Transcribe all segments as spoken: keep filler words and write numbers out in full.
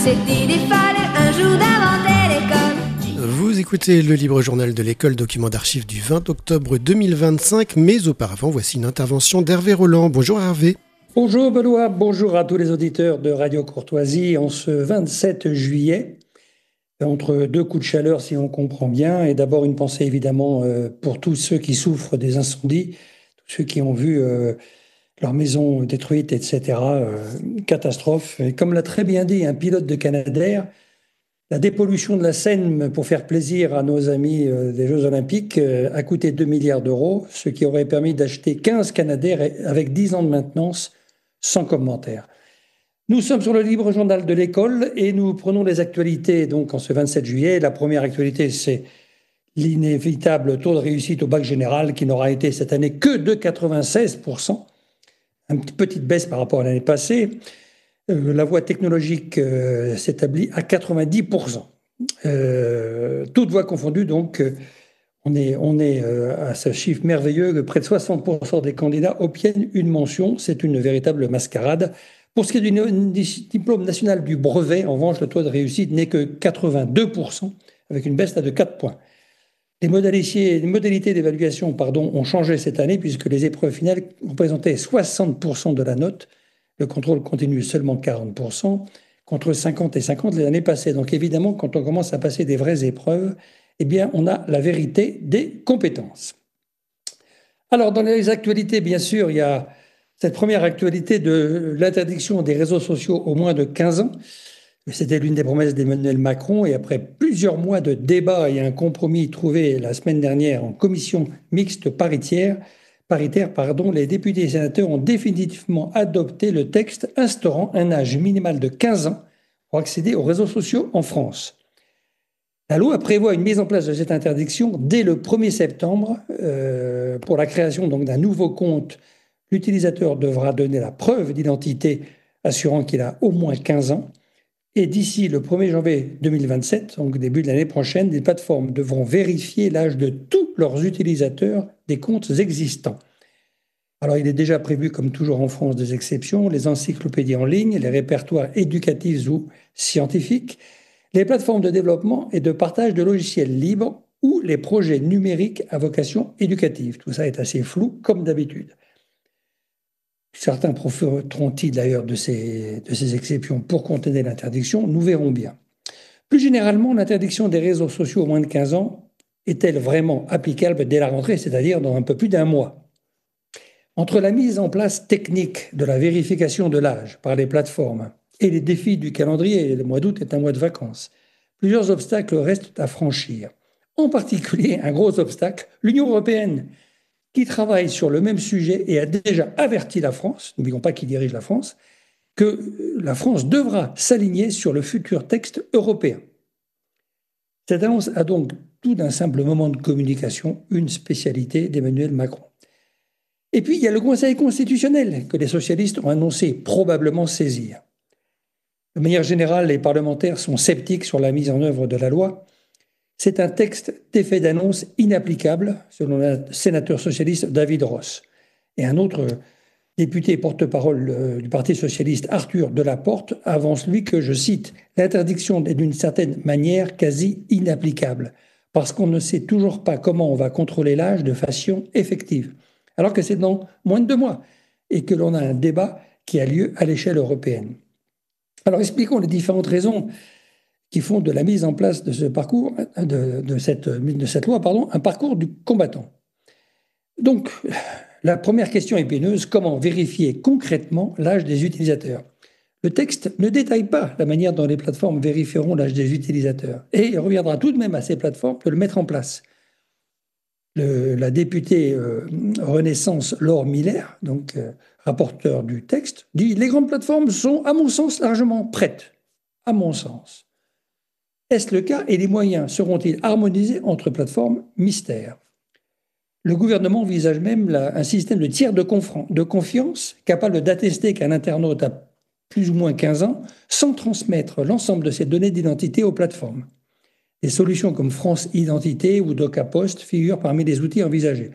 cette idée folle un jour d'inventer l'école. Vous écoutez le Libre Journal de l'école, document d'archives du vingt octobre deux mille vingt-cinq, mais auparavant, voici une intervention d'Hervé Roland. Bonjour Hervé. Bonjour Benoît, bonjour à tous les auditeurs de Radio Courtoisie en ce vingt-sept juillet, entre deux coups de chaleur si on comprend bien, et d'abord une pensée évidemment pour tous ceux qui souffrent des incendies, tous ceux qui ont vu euh, leur maison détruite, et cetera. Euh, catastrophe. Et comme l'a très bien dit un pilote de Canadair, la dépollution de la Seine pour faire plaisir à nos amis euh, des Jeux Olympiques euh, a coûté deux milliards d'euros, ce qui aurait permis d'acheter quinze Canadair avec dix ans de maintenance, sans commentaire. Nous sommes sur le Libre Journal de l'école et nous prenons les actualités donc en ce vingt-sept juillet. La première actualité, c'est l'inévitable taux de réussite au bac général qui n'aura été cette année que de quatre-vingt-seize pour cent. Une petite baisse par rapport à l'année passée. Euh, la voie technologique euh, s'établit à quatre-vingt-dix pour cent. Euh, toutes voies confondues, donc, euh, on est, on est euh, à ce chiffre merveilleux que près de soixante pour cent des candidats obtiennent une mention. C'est une véritable mascarade. Pour ce qui est du diplôme national du brevet, en revanche, le taux de réussite n'est que quatre-vingt-deux pour cent, avec une baisse là de quatre points. Les modalités, les modalités d'évaluation pardon, ont changé cette année puisque les épreuves finales représentaient soixante pour cent de la note. Le contrôle continu seulement quarante pour cent, contre cinquante et cinquante l'année passée. Donc évidemment, quand on commence à passer des vraies épreuves, eh bien, on a la vérité des compétences. Alors, dans les actualités, bien sûr, il y a cette première actualité de l'interdiction des réseaux sociaux au moins de quinze ans. C'était l'une des promesses d'Emmanuel Macron. Et après plusieurs mois de débats et un compromis trouvé la semaine dernière en commission mixte paritaire, paritaire pardon, les députés et sénateurs ont définitivement adopté le texte instaurant un âge minimal de quinze ans pour accéder aux réseaux sociaux en France. La loi prévoit une mise en place de cette interdiction dès le premier septembre. Euh, pour la création donc d'un nouveau compte, l'utilisateur devra donner la preuve d'identité assurant qu'il a au moins quinze ans. Et d'ici le premier janvier deux mille vingt-sept, donc début de l'année prochaine, les plateformes devront vérifier l'âge de tous leurs utilisateurs des comptes existants. Alors il est déjà prévu, comme toujours en France, des exceptions, les encyclopédies en ligne, les répertoires éducatifs ou scientifiques, les plateformes de développement et de partage de logiciels libres ou les projets numériques à vocation éducative. Tout ça est assez flou, comme d'habitude. Certains profiteront-ils d'ailleurs de ces, de ces exceptions pour contenir l'interdiction? Nous verrons bien. Plus généralement, l'interdiction des réseaux sociaux aux moins de quinze ans est-elle vraiment applicable dès la rentrée, c'est-à-dire dans un peu plus d'un mois? Entre la mise en place technique de la vérification de l'âge par les plateformes et les défis du calendrier, le mois d'août est un mois de vacances, plusieurs obstacles restent à franchir. En particulier, un gros obstacle, l'Union européenne, qui travaille sur le même sujet et a déjà averti la France, n'oublions pas qui dirige la France, que la France devra s'aligner sur le futur texte européen. Cette annonce a donc tout d'un simple moment de communication, une spécialité d'Emmanuel Macron. Et puis, il y a le Conseil constitutionnel que les socialistes ont annoncé probablement saisir. De manière générale, les parlementaires sont sceptiques sur la mise en œuvre de la loi. C'est un texte d'effet d'annonce inapplicable, selon le sénateur socialiste David Ross. Et un autre député porte-parole du Parti socialiste, Arthur Delaporte, avance lui que, je cite, « l'interdiction est d'une certaine manière quasi inapplicable, parce qu'on ne sait toujours pas comment on va contrôler l'âge de façon effective, alors que c'est dans moins de deux mois, et que l'on a un débat qui a lieu à l'échelle européenne. » Alors expliquons les différentes raisons qui font de la mise en place de ce parcours, de, de, cette, de cette loi, pardon, un parcours du combattant. Donc, la première question épineuse, comment vérifier concrètement l'âge des utilisateurs? Le texte ne détaille pas la manière dont les plateformes vérifieront l'âge des utilisateurs. Et il reviendra tout de même à ces plateformes de le mettre en place. Le, la députée euh, Renaissance Laure Miller, donc euh, rapporteur du texte, dit « Les grandes plateformes sont, à mon sens, largement prêtes. À mon sens. » Est-ce le cas et les moyens seront-ils harmonisés entre plateformes? Mystère. Le gouvernement envisage même la, un système de tiers de, de confiance capable d'attester qu'un internaute a plus ou moins quinze ans sans transmettre l'ensemble de ses données d'identité aux plateformes. Des solutions comme France Identité ou DocaPost figurent parmi les outils envisagés.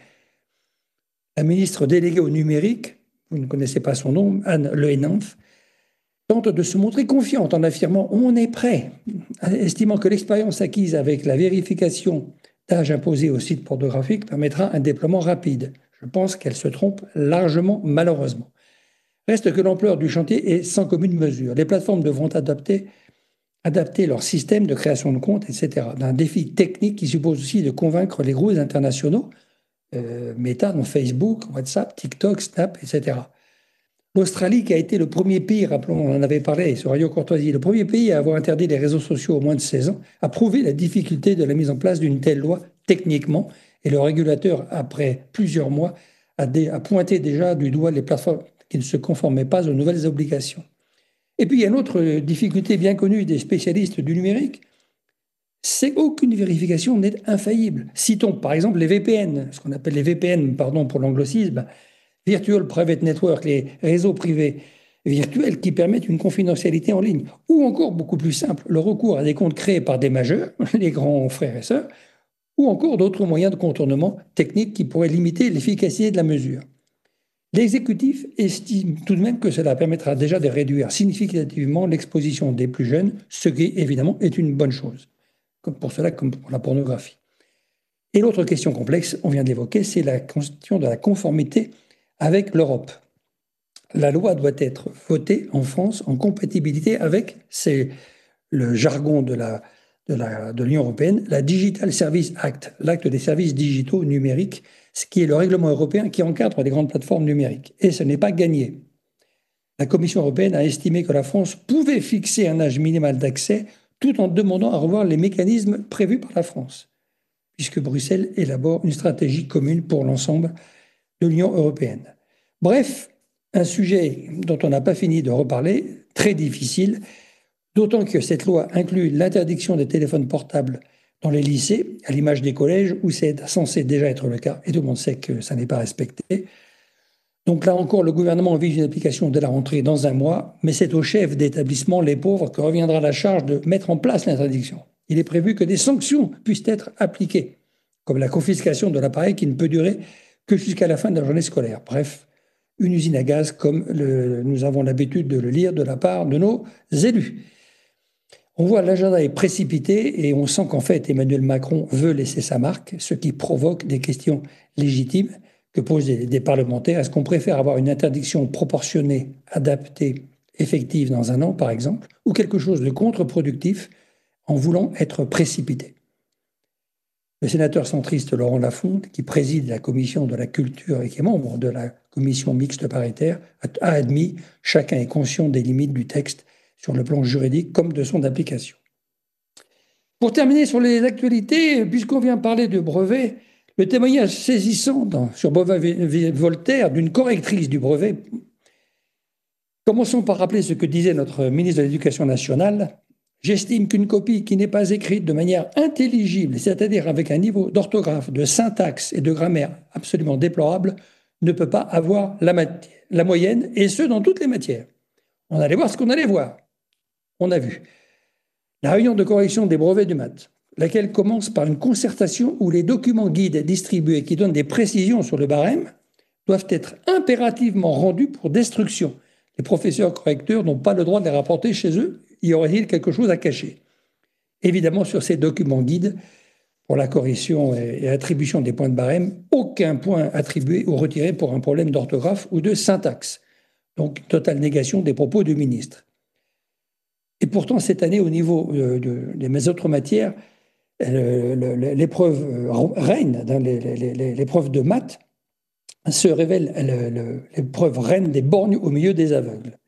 La ministre déléguée au numérique, vous ne connaissez pas son nom, Anne Le Henanff, tente de se montrer confiante en affirmant « on est prêt », estimant que l'expérience acquise avec la vérification d'âge imposée aux sites pornographiques permettra un déploiement rapide. Je pense qu'elle se trompe largement, malheureusement. Reste que l'ampleur du chantier est sans commune mesure. Les plateformes devront adapter, adapter leur système de création de comptes, et cetera. Un défi technique qui suppose aussi de convaincre les gros internationaux, euh, Meta, dont Facebook, WhatsApp, TikTok, Snap, et cetera. L'Australie, qui a été le premier pays, rappelons, on en avait parlé sur Radio Courtoisie, le premier pays à avoir interdit les réseaux sociaux au moins de seize ans, a prouvé la difficulté de la mise en place d'une telle loi techniquement. Et le régulateur, après plusieurs mois, a, dé, a pointé déjà du doigt les plateformes qui ne se conformaient pas aux nouvelles obligations. Et puis, il y a une autre difficulté bien connue des spécialistes du numérique, c'est qu'aucune vérification n'est infaillible. Citons par exemple les V P N, ce qu'on appelle les V P N, pardon pour l'anglicisme, Virtual Private Network, les réseaux privés virtuels qui permettent une confidentialité en ligne. Ou encore, beaucoup plus simple, le recours à des comptes créés par des majeurs, les grands frères et sœurs, ou encore d'autres moyens de contournement techniques qui pourraient limiter l'efficacité de la mesure. L'exécutif estime tout de même que cela permettra déjà de réduire significativement l'exposition des plus jeunes, ce qui évidemment est une bonne chose, comme pour cela comme pour la pornographie. Et l'autre question complexe, on vient de l'évoquer, c'est la question de la conformité avec l'Europe. La loi doit être votée en France en compatibilité avec, c'est le jargon de, la, de, la, de l'Union européenne, la Digital Services Act, l'acte des services digitaux numériques, ce qui est le règlement européen qui encadre les grandes plateformes numériques. Et ce n'est pas gagné. La Commission européenne a estimé que la France pouvait fixer un âge minimal d'accès tout en demandant à revoir les mécanismes prévus par la France, puisque Bruxelles élabore une stratégie commune pour l'ensemble de l'Union européenne. Bref, un sujet dont on n'a pas fini de reparler, très difficile, d'autant que cette loi inclut l'interdiction des téléphones portables dans les lycées, à l'image des collèges, où c'est censé déjà être le cas, et tout le monde sait que ça n'est pas respecté. Donc là encore, le gouvernement envisage une application dès la rentrée dans un mois, mais c'est aux chefs d'établissement, les pauvres, que reviendra la charge de mettre en place l'interdiction. Il est prévu que des sanctions puissent être appliquées, comme la confiscation de l'appareil qui ne peut durer que jusqu'à la fin de la journée scolaire. Bref, une usine à gaz comme le, nous avons l'habitude de le lire de la part de nos élus. On voit l'agenda est précipité et on sent qu'en fait Emmanuel Macron veut laisser sa marque, ce qui provoque des questions légitimes que posent des, des parlementaires. Est-ce qu'on préfère avoir une interdiction proportionnée, adaptée, effective dans un an par exemple, ou quelque chose de contre-productif en voulant être précipité? Le sénateur centriste Laurent Lafont, qui préside la commission de la culture et qui est membre de la commission mixte paritaire, a admis « chacun est conscient des limites du texte sur le plan juridique comme de son application ». Pour terminer sur les actualités, puisqu'on vient parler de brevet, le témoignage saisissant dans, sur Voltaire d'une correctrice du brevet. Commençons par rappeler ce que disait notre ministre de l'Éducation nationale. J'estime qu'une copie qui n'est pas écrite de manière intelligible, c'est-à-dire avec un niveau d'orthographe, de syntaxe et de grammaire absolument déplorable, ne peut pas avoir la, mat- la moyenne, et ce, dans toutes les matières. On allait voir ce qu'on allait voir. On a vu. La réunion de correction des brevets du maths, laquelle commence par une concertation où les documents guides distribués qui donnent des précisions sur le barème doivent être impérativement rendus pour destruction. Les professeurs correcteurs n'ont pas le droit de les rapporter chez eux. Y aurait-il quelque chose à cacher? Évidemment, sur ces documents guides, pour la correction et attribution des points de barème, aucun point attribué ou retiré pour un problème d'orthographe ou de syntaxe. Donc, totale négation des propos du ministre. Et pourtant, cette année, au niveau de, de, de mes autres matières, l'épreuve reine, dans l'épreuve de maths, se révèle l'épreuve reine des borgnes au milieu des aveugles.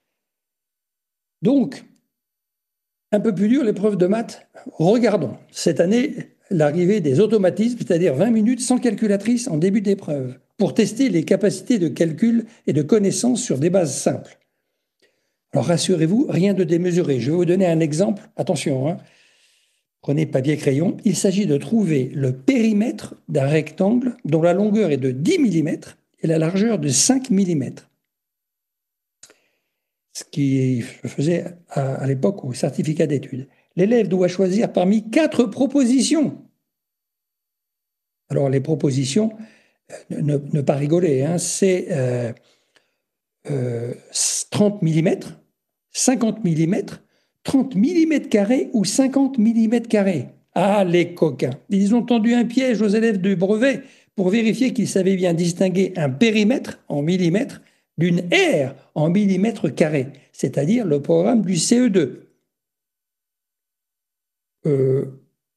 Donc, un peu plus dur, l'épreuve de maths. Regardons, cette année, l'arrivée des automatismes, c'est-à-dire vingt minutes sans calculatrice en début d'épreuve, pour tester les capacités de calcul et de connaissance sur des bases simples. Alors rassurez-vous, rien de démesuré. Je vais vous donner un exemple. Attention, hein. Prenez papier-crayon. Il s'agit de trouver le périmètre d'un rectangle dont la longueur est de dix millimètres et la largeur de cinq millimètres. Ce qui se faisait à, à l'époque au certificat d'études. L'élève doit choisir parmi quatre propositions. Alors les propositions, ne, ne pas rigoler, hein, c'est euh, euh, trente millimètres, cinquante millimètres, trente millimètres carrés ou cinquante millimètres carrés. Ah, les coquins! Ils ont tendu un piège aux élèves de brevet pour vérifier qu'ils savaient bien distinguer un périmètre en millimètres d'une aire en millimètres carrés, c'est-à-dire le programme du C E deux. Euh,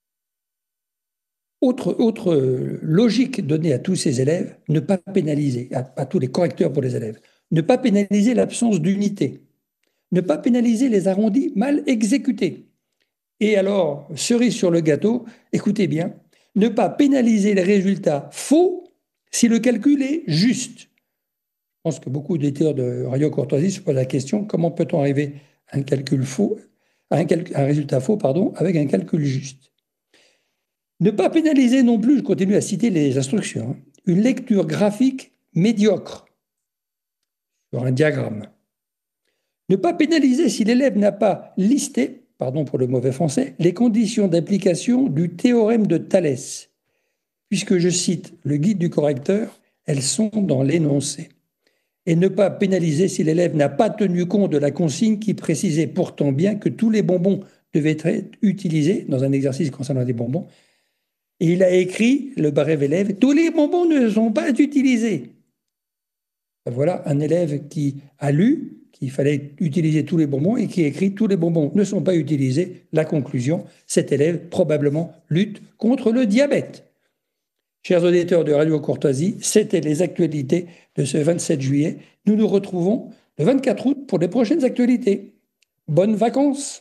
autre, autre logique donnée à tous ces élèves, ne pas pénaliser, à, à tous les correcteurs pour les élèves, ne pas pénaliser l'absence d'unité, ne pas pénaliser les arrondis mal exécutés. Et alors, cerise sur le gâteau, écoutez bien, ne pas pénaliser les résultats faux si le calcul est juste. Je pense que beaucoup d'éditeurs de Radio Courtoisie se posent la question, comment peut-on arriver à un calcul faux, à un, calcul, à un résultat faux, pardon, avec un calcul juste. Ne pas pénaliser non plus, je continue à citer les instructions, hein, une lecture graphique médiocre sur un diagramme. Ne pas pénaliser si l'élève n'a pas listé, pardon pour le mauvais français, les conditions d'application du théorème de Thalès, puisque je cite le guide du correcteur, elles sont dans l'énoncé. Et ne pas pénaliser si l'élève n'a pas tenu compte de la consigne qui précisait pourtant bien que tous les bonbons devaient être utilisés dans un exercice concernant les bonbons. Et il a écrit, le brave élève, tous les bonbons ne sont pas utilisés. Voilà un élève qui a lu qu'il fallait utiliser tous les bonbons et qui écrit tous les bonbons ne sont pas utilisés. La conclusion, cet élève probablement lutte contre le diabète. Chers auditeurs de Radio Courtoisie, c'était les actualités de ce vingt-sept juillet. Nous nous retrouvons le vingt-quatre août pour les prochaines actualités. Bonnes vacances!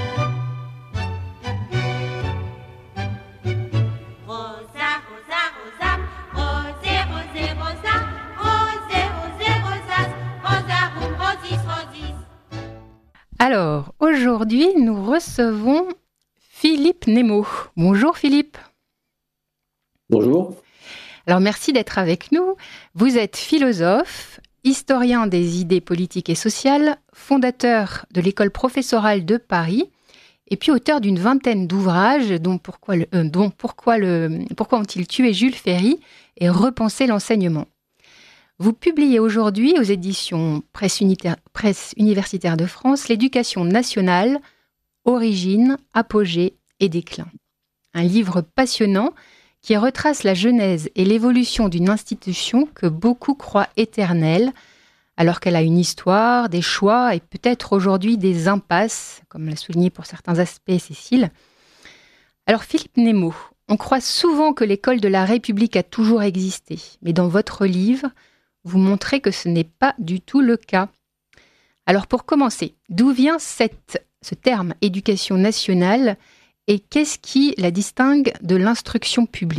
Alors, aujourd'hui, nous recevons Philippe Nemo. Bonjour Philippe. Bonjour. Alors, merci d'être avec nous. Vous êtes philosophe, historien des idées politiques et sociales, fondateur de l'école professorale de Paris, et puis auteur d'une vingtaine d'ouvrages, dont Pourquoi, le, euh, dont pourquoi, le, pourquoi ont-ils tué Jules Ferry et Repenser l'enseignement. Vous publiez aujourd'hui aux éditions Presse, Unitaire, Presse Universitaire de France L'éducation nationale, origine, apogée et déclin. Un livre passionnant qui retrace la genèse et l'évolution d'une institution que beaucoup croient éternelle, alors qu'elle a une histoire, des choix et peut-être aujourd'hui des impasses, comme l'a souligné pour certains aspects Cécile. Alors Philippe Nemo, on croit souvent que l'école de la République a toujours existé, mais dans votre livre, vous montrez que ce n'est pas du tout le cas. Alors pour commencer, d'où vient cette, ce terme éducation nationale et qu'est-ce qui la distingue de l'instruction publique ?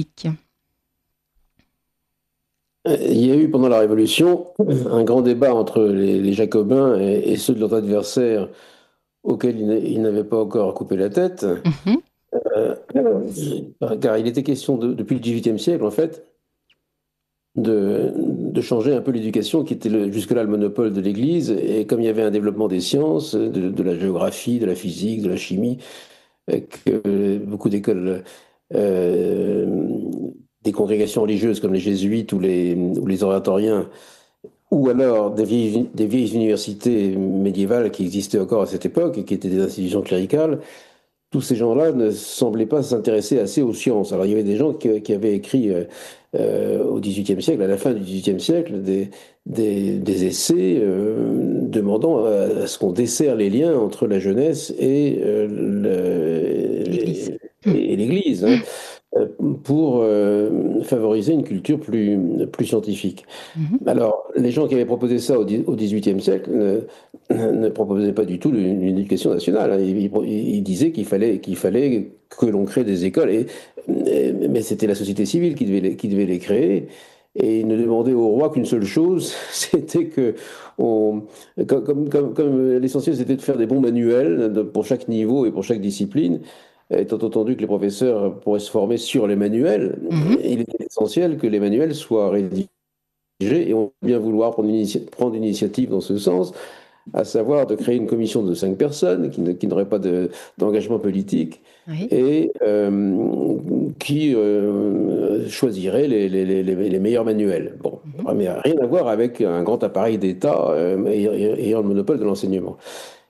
Il y a eu pendant la Révolution un grand débat entre les, les Jacobins et, et ceux de leurs adversaires auxquels ils, ils n'avaient pas encore coupé la tête, mmh. euh, car il était question de, depuis le dix-huitième siècle en fait, De, de changer un peu l'éducation qui était le, jusque-là le monopole de l'Église. Et comme il y avait un développement des sciences, de, de la géographie, de la physique, de la chimie, que beaucoup d'écoles, euh, des congrégations religieuses comme les jésuites ou les, ou les oratoriens, ou alors des vieilles, des vieilles universités médiévales qui existaient encore à cette époque et qui étaient des institutions cléricales, tous ces gens-là ne semblaient pas s'intéresser assez aux sciences. Alors il y avait des gens qui, qui avaient écrit euh, euh, au dix-huitième siècle, à la fin du dix-huitième siècle, des, des, des essais euh, demandant à, à ce qu'on desserre les liens entre la jeunesse et euh, le, l'Église, et, et l'Église hein, pour euh, favoriser une culture plus, plus scientifique. Mm-hmm. Alors, les gens qui avaient proposé ça au dix-huitième siècle ne, ne proposaient pas du tout une, une éducation nationale. Hein. Ils, ils, ils disaient qu'il fallait, qu'il fallait que l'on crée des écoles, et, et, mais c'était la société civile qui devait les, qui devait les créer. Et ils ne demandaient au roi qu'une seule chose, c'était que, on, comme, comme, comme l'essentiel c'était de faire des bons manuels pour chaque niveau et pour chaque discipline, étant entendu que les professeurs pourraient se former sur les manuels, mmh. il était essentiel que les manuels soient rédigés, et on peut bien vouloir prendre une, initia- prendre une initiative dans ce sens, à savoir de créer une commission de cinq personnes qui, ne, qui n'aurait pas de, d'engagement politique, oui. et euh, qui euh, choisirait les, les, les, les meilleurs manuels. Bon, mmh. mais rien à voir avec un grand appareil d'État euh, ayant le monopole de l'enseignement.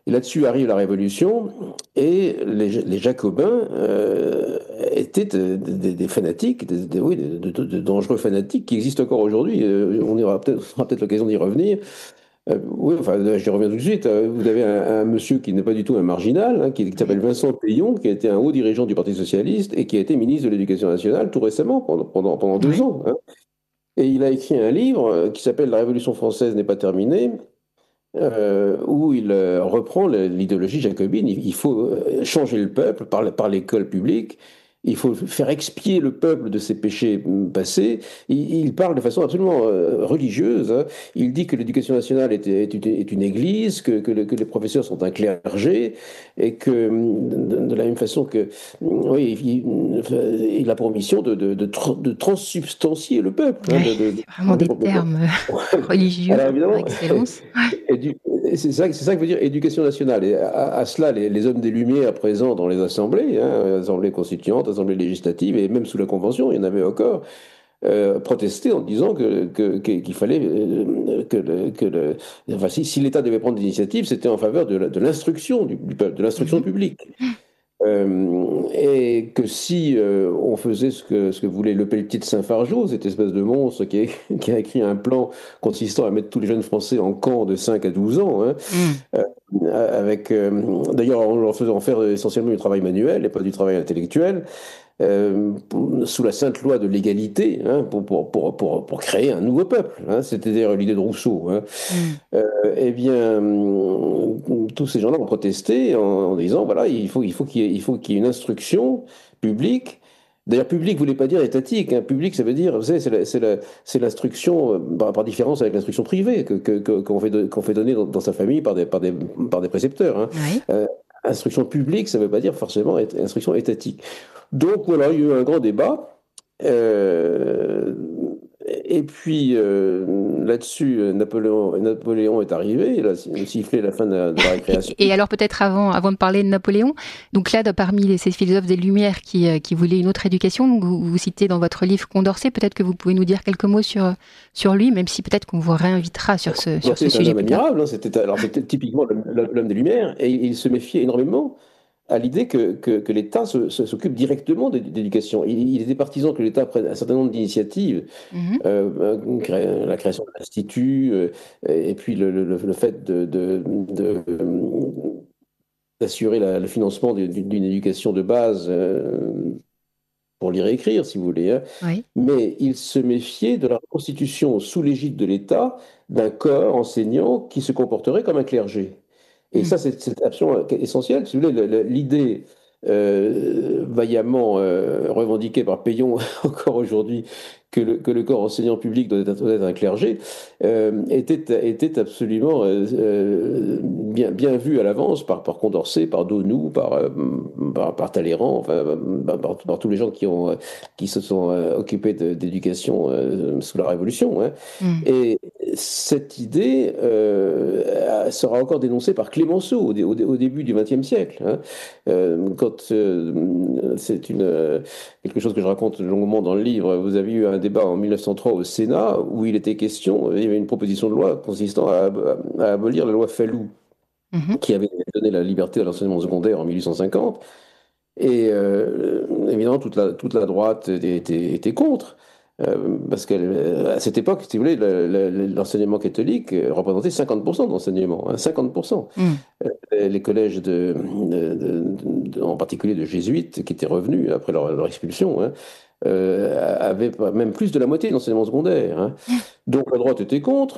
Et là-dessus arrive la Révolution, et les, les Jacobins euh, étaient des, des, des fanatiques, des, des, oui, de, de, de dangereux fanatiques qui existent encore aujourd'hui. Euh, on aura peut-être peut l'occasion d'y revenir. Euh, oui, enfin, j'y reviens tout de suite. Vous avez un, un monsieur qui n'est pas du tout un marginal, hein, qui, qui s'appelle Vincent Peillon, qui a été un haut dirigeant du Parti socialiste et qui a été ministre de l'Éducation nationale tout récemment, pendant, pendant, pendant deux Oui. ans. Hein. Et il a écrit un livre qui s'appelle La Révolution française n'est pas terminée, euh, où il euh, reprend l'idéologie jacobine. Il, il faut changer le peuple par, par l'école publique. Il faut faire expier le peuple de ses péchés passés. Il, il parle de façon absolument euh, religieuse. Hein. Il dit que l'éducation nationale est, est, est une église, que, que, le, que les professeurs sont un clergé, et que de, de la même façon que, oui, il, il a pour mission de, de, de, de transsubstantier le peuple. Hein, oui, de, de, c'est vraiment des termes religieux par excellence. C'est ça, c'est ça que veut dire éducation nationale. Et à, à cela, les, les hommes des Lumières présents dans les assemblées, hein, assemblées constituantes, assemblées législatives, et même sous la Convention, il y en avait encore, euh, protestaient en disant que, que, qu'il fallait euh, que, le, que le, enfin, si, si l'État devait prendre des initiatives, c'était en faveur de, de l'instruction du, du peuple, de l'instruction mmh. publique. Euh, et que si euh, on faisait ce que, ce que voulait Lepelletier de Saint-Fargeau, cette espèce de monstre qui a, qui a écrit un plan consistant à mettre tous les jeunes Français en camp de cinq à douze ans, hein, mmh. euh, avec, euh, d'ailleurs en leur faisant faire essentiellement du travail manuel et pas du travail intellectuel, euh, sous la sainte loi de l'égalité, hein, pour, pour, pour, pour, pour créer un nouveau peuple. Hein, c'était d'ailleurs l'idée de Rousseau. Hein. Mmh. Euh, eh bien, tous ces gens-là ont protesté en, en disant, voilà, il faut, il faut qu'il y ait, il faut qu'il y ait une instruction publique. D'ailleurs, public ne voulait pas dire étatique. Hein. Public, ça veut dire, vous savez, c'est l'instruction, par, par différence avec l'instruction privée, que, que, que, qu'on fait, qu'on fait donner dans, dans sa famille par des, par des, par des précepteurs. Hein. Oui. Euh, instruction publique, ça ne veut pas dire forcément être, instruction étatique. Donc voilà, il y a eu un grand débat. Euh, et puis euh, là-dessus, Napoléon, Napoléon est arrivé, il a sifflé la fin de la, de la récréation. Et, et alors peut-être avant, avant de parler de Napoléon, donc là, de, parmi les, ces philosophes des Lumières qui, qui voulaient une autre éducation, donc vous, vous citez dans votre livre Condorcet, peut-être que vous pouvez nous dire quelques mots sur, sur lui, même si peut-être qu'on vous réinvitera sur ce, sur ce sujet. C'est un homme admirable, hein, c'était, alors c'était typiquement l'homme des Lumières, et il se méfiait énormément à l'idée que, que, que l'État se, se, s'occupe directement d'éducation. Il, il était partisan que l'État prenne un certain nombre d'initiatives, mmh. euh, la création de l'Institut, euh, et puis le, le, le fait de, de, de, d'assurer la, le financement d'une éducation de base euh, pour lire et écrire, si vous voulez. Hein. Oui. Mais il se méfiait de la constitution sous l'égide de l'État d'un corps enseignant qui se comporterait comme un clergé. Et mmh. ça, c'est absolument essentiel. Si vous voulez, l'idée euh, vaillamment euh, revendiquée par Peillon encore aujourd'hui que le, que le corps enseignant public doit être, doit être un clergé euh, était, était absolument euh, euh, bien, bien vu à l'avance par, par Condorcet, par Donoux, par, euh, par, par Talleyrand, enfin, par, par tous les gens qui, ont, qui se sont euh, occupés d'éducation euh, sous la Révolution. Hein. Mmh. Et cette idée euh, sera encore dénoncée par Clémenceau au, au, au début du vingtième siècle. Hein. Euh, quand euh, c'est une euh, quelque chose que je raconte longuement dans le livre, vous avez eu un débat en mille neuf cent trois au Sénat où il était question, il y avait une proposition de loi consistant à, à, à abolir la loi Fallou, mmh. qui avait donné la liberté à l'enseignement secondaire en mille huit cent cinquante. Et euh, évidemment, toute la, toute la droite était, était contre. Euh, parce qu'à cette époque, si vous voulez, l'enseignement catholique représentait cinquante pour cent d'enseignement, hein, cinquante pour cent. Mmh. Euh, les collèges, de, de, de, de, en particulier de jésuites, qui étaient revenus après leur, leur expulsion, hein, euh, avaient même plus de la moitié d'enseignement secondaire. Hein. Mmh. Donc la droite était contre.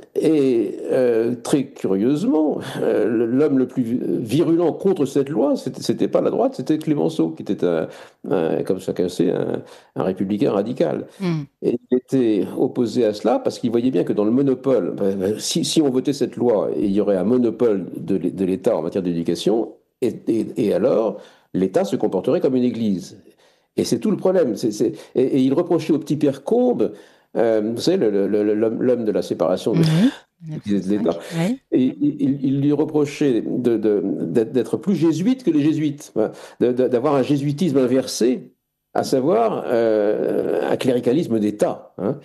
Et euh, très curieusement, euh, l'homme le plus virulent contre cette loi, c'était pas la droite, c'était Clémenceau, qui était, un, un, comme chacun sait, un, un républicain radical. Mm. Et il était opposé à cela parce qu'il voyait bien que dans le monopole, ben, si, si on votait cette loi, il y aurait un monopole de, de l'État en matière d'éducation, et, et, et alors l'État se comporterait comme une église. Et c'est tout le problème. C'est, c'est, et, et il reprochait au petit Pierre Combes, Euh, vous savez, l'homme de la séparation de, mmh. de l'État. Ouais. Et il, il lui reprochait de, de, d'être plus jésuite que les jésuites, d'avoir un jésuitisme inversé, à savoir euh, un cléricalisme d'État. Hein.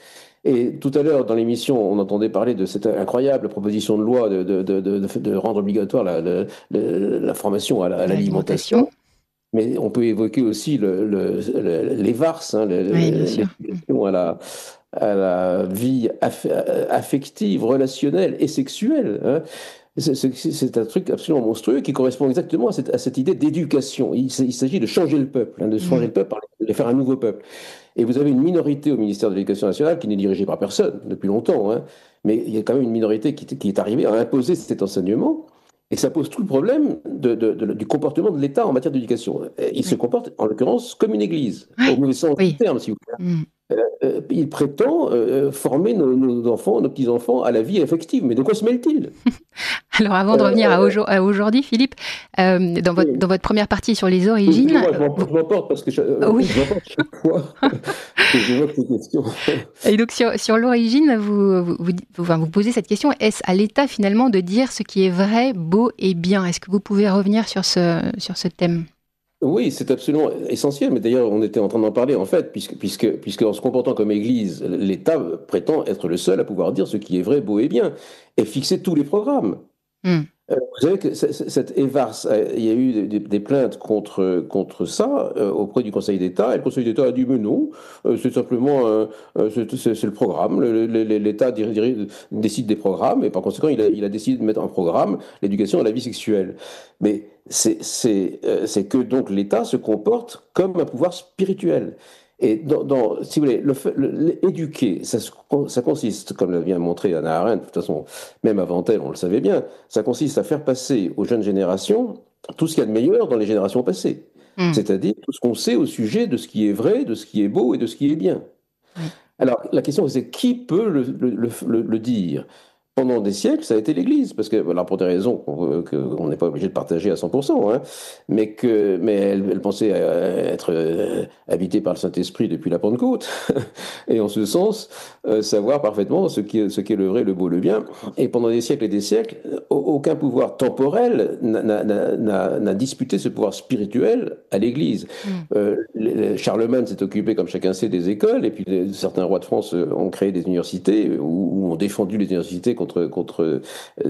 Et tout à l'heure, dans l'émission, on entendait parler de cette incroyable proposition de loi de, de, de, de, de rendre obligatoire la, la, la, la formation à, la, à l'alimentation. Mais on peut évoquer aussi le, le, le, les V A R S, hein, le, oui, l'éducation à la, à la vie aff, affective, relationnelle et sexuelle. Hein. C'est, c'est, c'est un truc absolument monstrueux qui correspond exactement à cette, à cette idée d'éducation. Il, il s'agit de changer le peuple, hein, de changer mmh. le peuple, de faire un nouveau peuple. Et vous avez une minorité au ministère de l'Éducation nationale qui n'est dirigée par personne depuis longtemps, hein, mais il y a quand même une minorité qui, qui est arrivée à imposer cet enseignement. Et ça pose tout le problème de, de, de, du comportement de l'État en matière d'éducation. Il oui. se comporte, en l'occurrence, comme une église, oui. au mauvais sens oui. du terme, si vous voulez. Mm. Euh, il prétend euh, former nos, nos enfants, nos petits-enfants à la vie affective. Mais de quoi se mêle-t-il ? Alors, avant de revenir euh, à aujourd'hui, Philippe, euh, dans, votre, oui. dans votre première partie sur les origines... Moi, je m'emporte parce que je, euh, oui. je m'emporte chaque fois que je vois ces questions. Et donc, sur, sur l'origine, vous, vous, vous, vous, vous posez cette question, est-ce à l'État, finalement, de dire ce qui est vrai, beau et bien ? Est-ce que vous pouvez revenir sur ce, sur ce thème ? Oui, c'est absolument essentiel, mais d'ailleurs on était en train d'en parler en fait, puisque, puisque, puisque en se comportant comme Église, l'État prétend être le seul à pouvoir dire ce qui est vrai, beau et bien, et fixer tous les programmes. Mm. Euh, vous savez que cette E V A R S, il y a eu des, des plaintes contre, contre ça euh, auprès du Conseil d'État, et le Conseil d'État a dit mais non, euh, c'est simplement euh, c'est, c'est, c'est le programme, le, le, l'État décide des programmes, et par conséquent il a, il a décidé de mettre en programme l'éducation à la vie sexuelle. Mais c'est, c'est, euh, c'est que donc l'État se comporte comme un pouvoir spirituel. Et dans, dans, si vous voulez, le, le, l'éduquer, ça, ça consiste, comme l'a bien montré Hannah Arendt, de toute façon, même avant elle, on le savait bien, ça consiste à faire passer aux jeunes générations tout ce qu'il y a de meilleur dans les générations passées. Mmh. C'est-à-dire tout ce qu'on sait au sujet de ce qui est vrai, de ce qui est beau et de ce qui est bien. Mmh. Alors, la question, c'est qui peut le, le, le, le dire ? Pendant des siècles, ça a été l'Église, parce que, alors pour des raisons qu'on qu'on n'est pas obligé de partager à cent pour cent, hein, mais, que, mais elle, elle pensait être euh, habitée par le Saint-Esprit depuis la Pentecôte, et en ce sens, euh, savoir parfaitement ce qui est, ce qui est le vrai, le beau, le bien. Et pendant des siècles et des siècles, aucun pouvoir temporel n'a, n'a, n'a, n'a disputé ce pouvoir spirituel à l'Église. Mmh. Euh, Charlemagne s'est occupé, comme chacun sait, des écoles, et puis les, certains rois de France ont créé des universités, ou, ou ont défendu les universités contre contre, contre euh,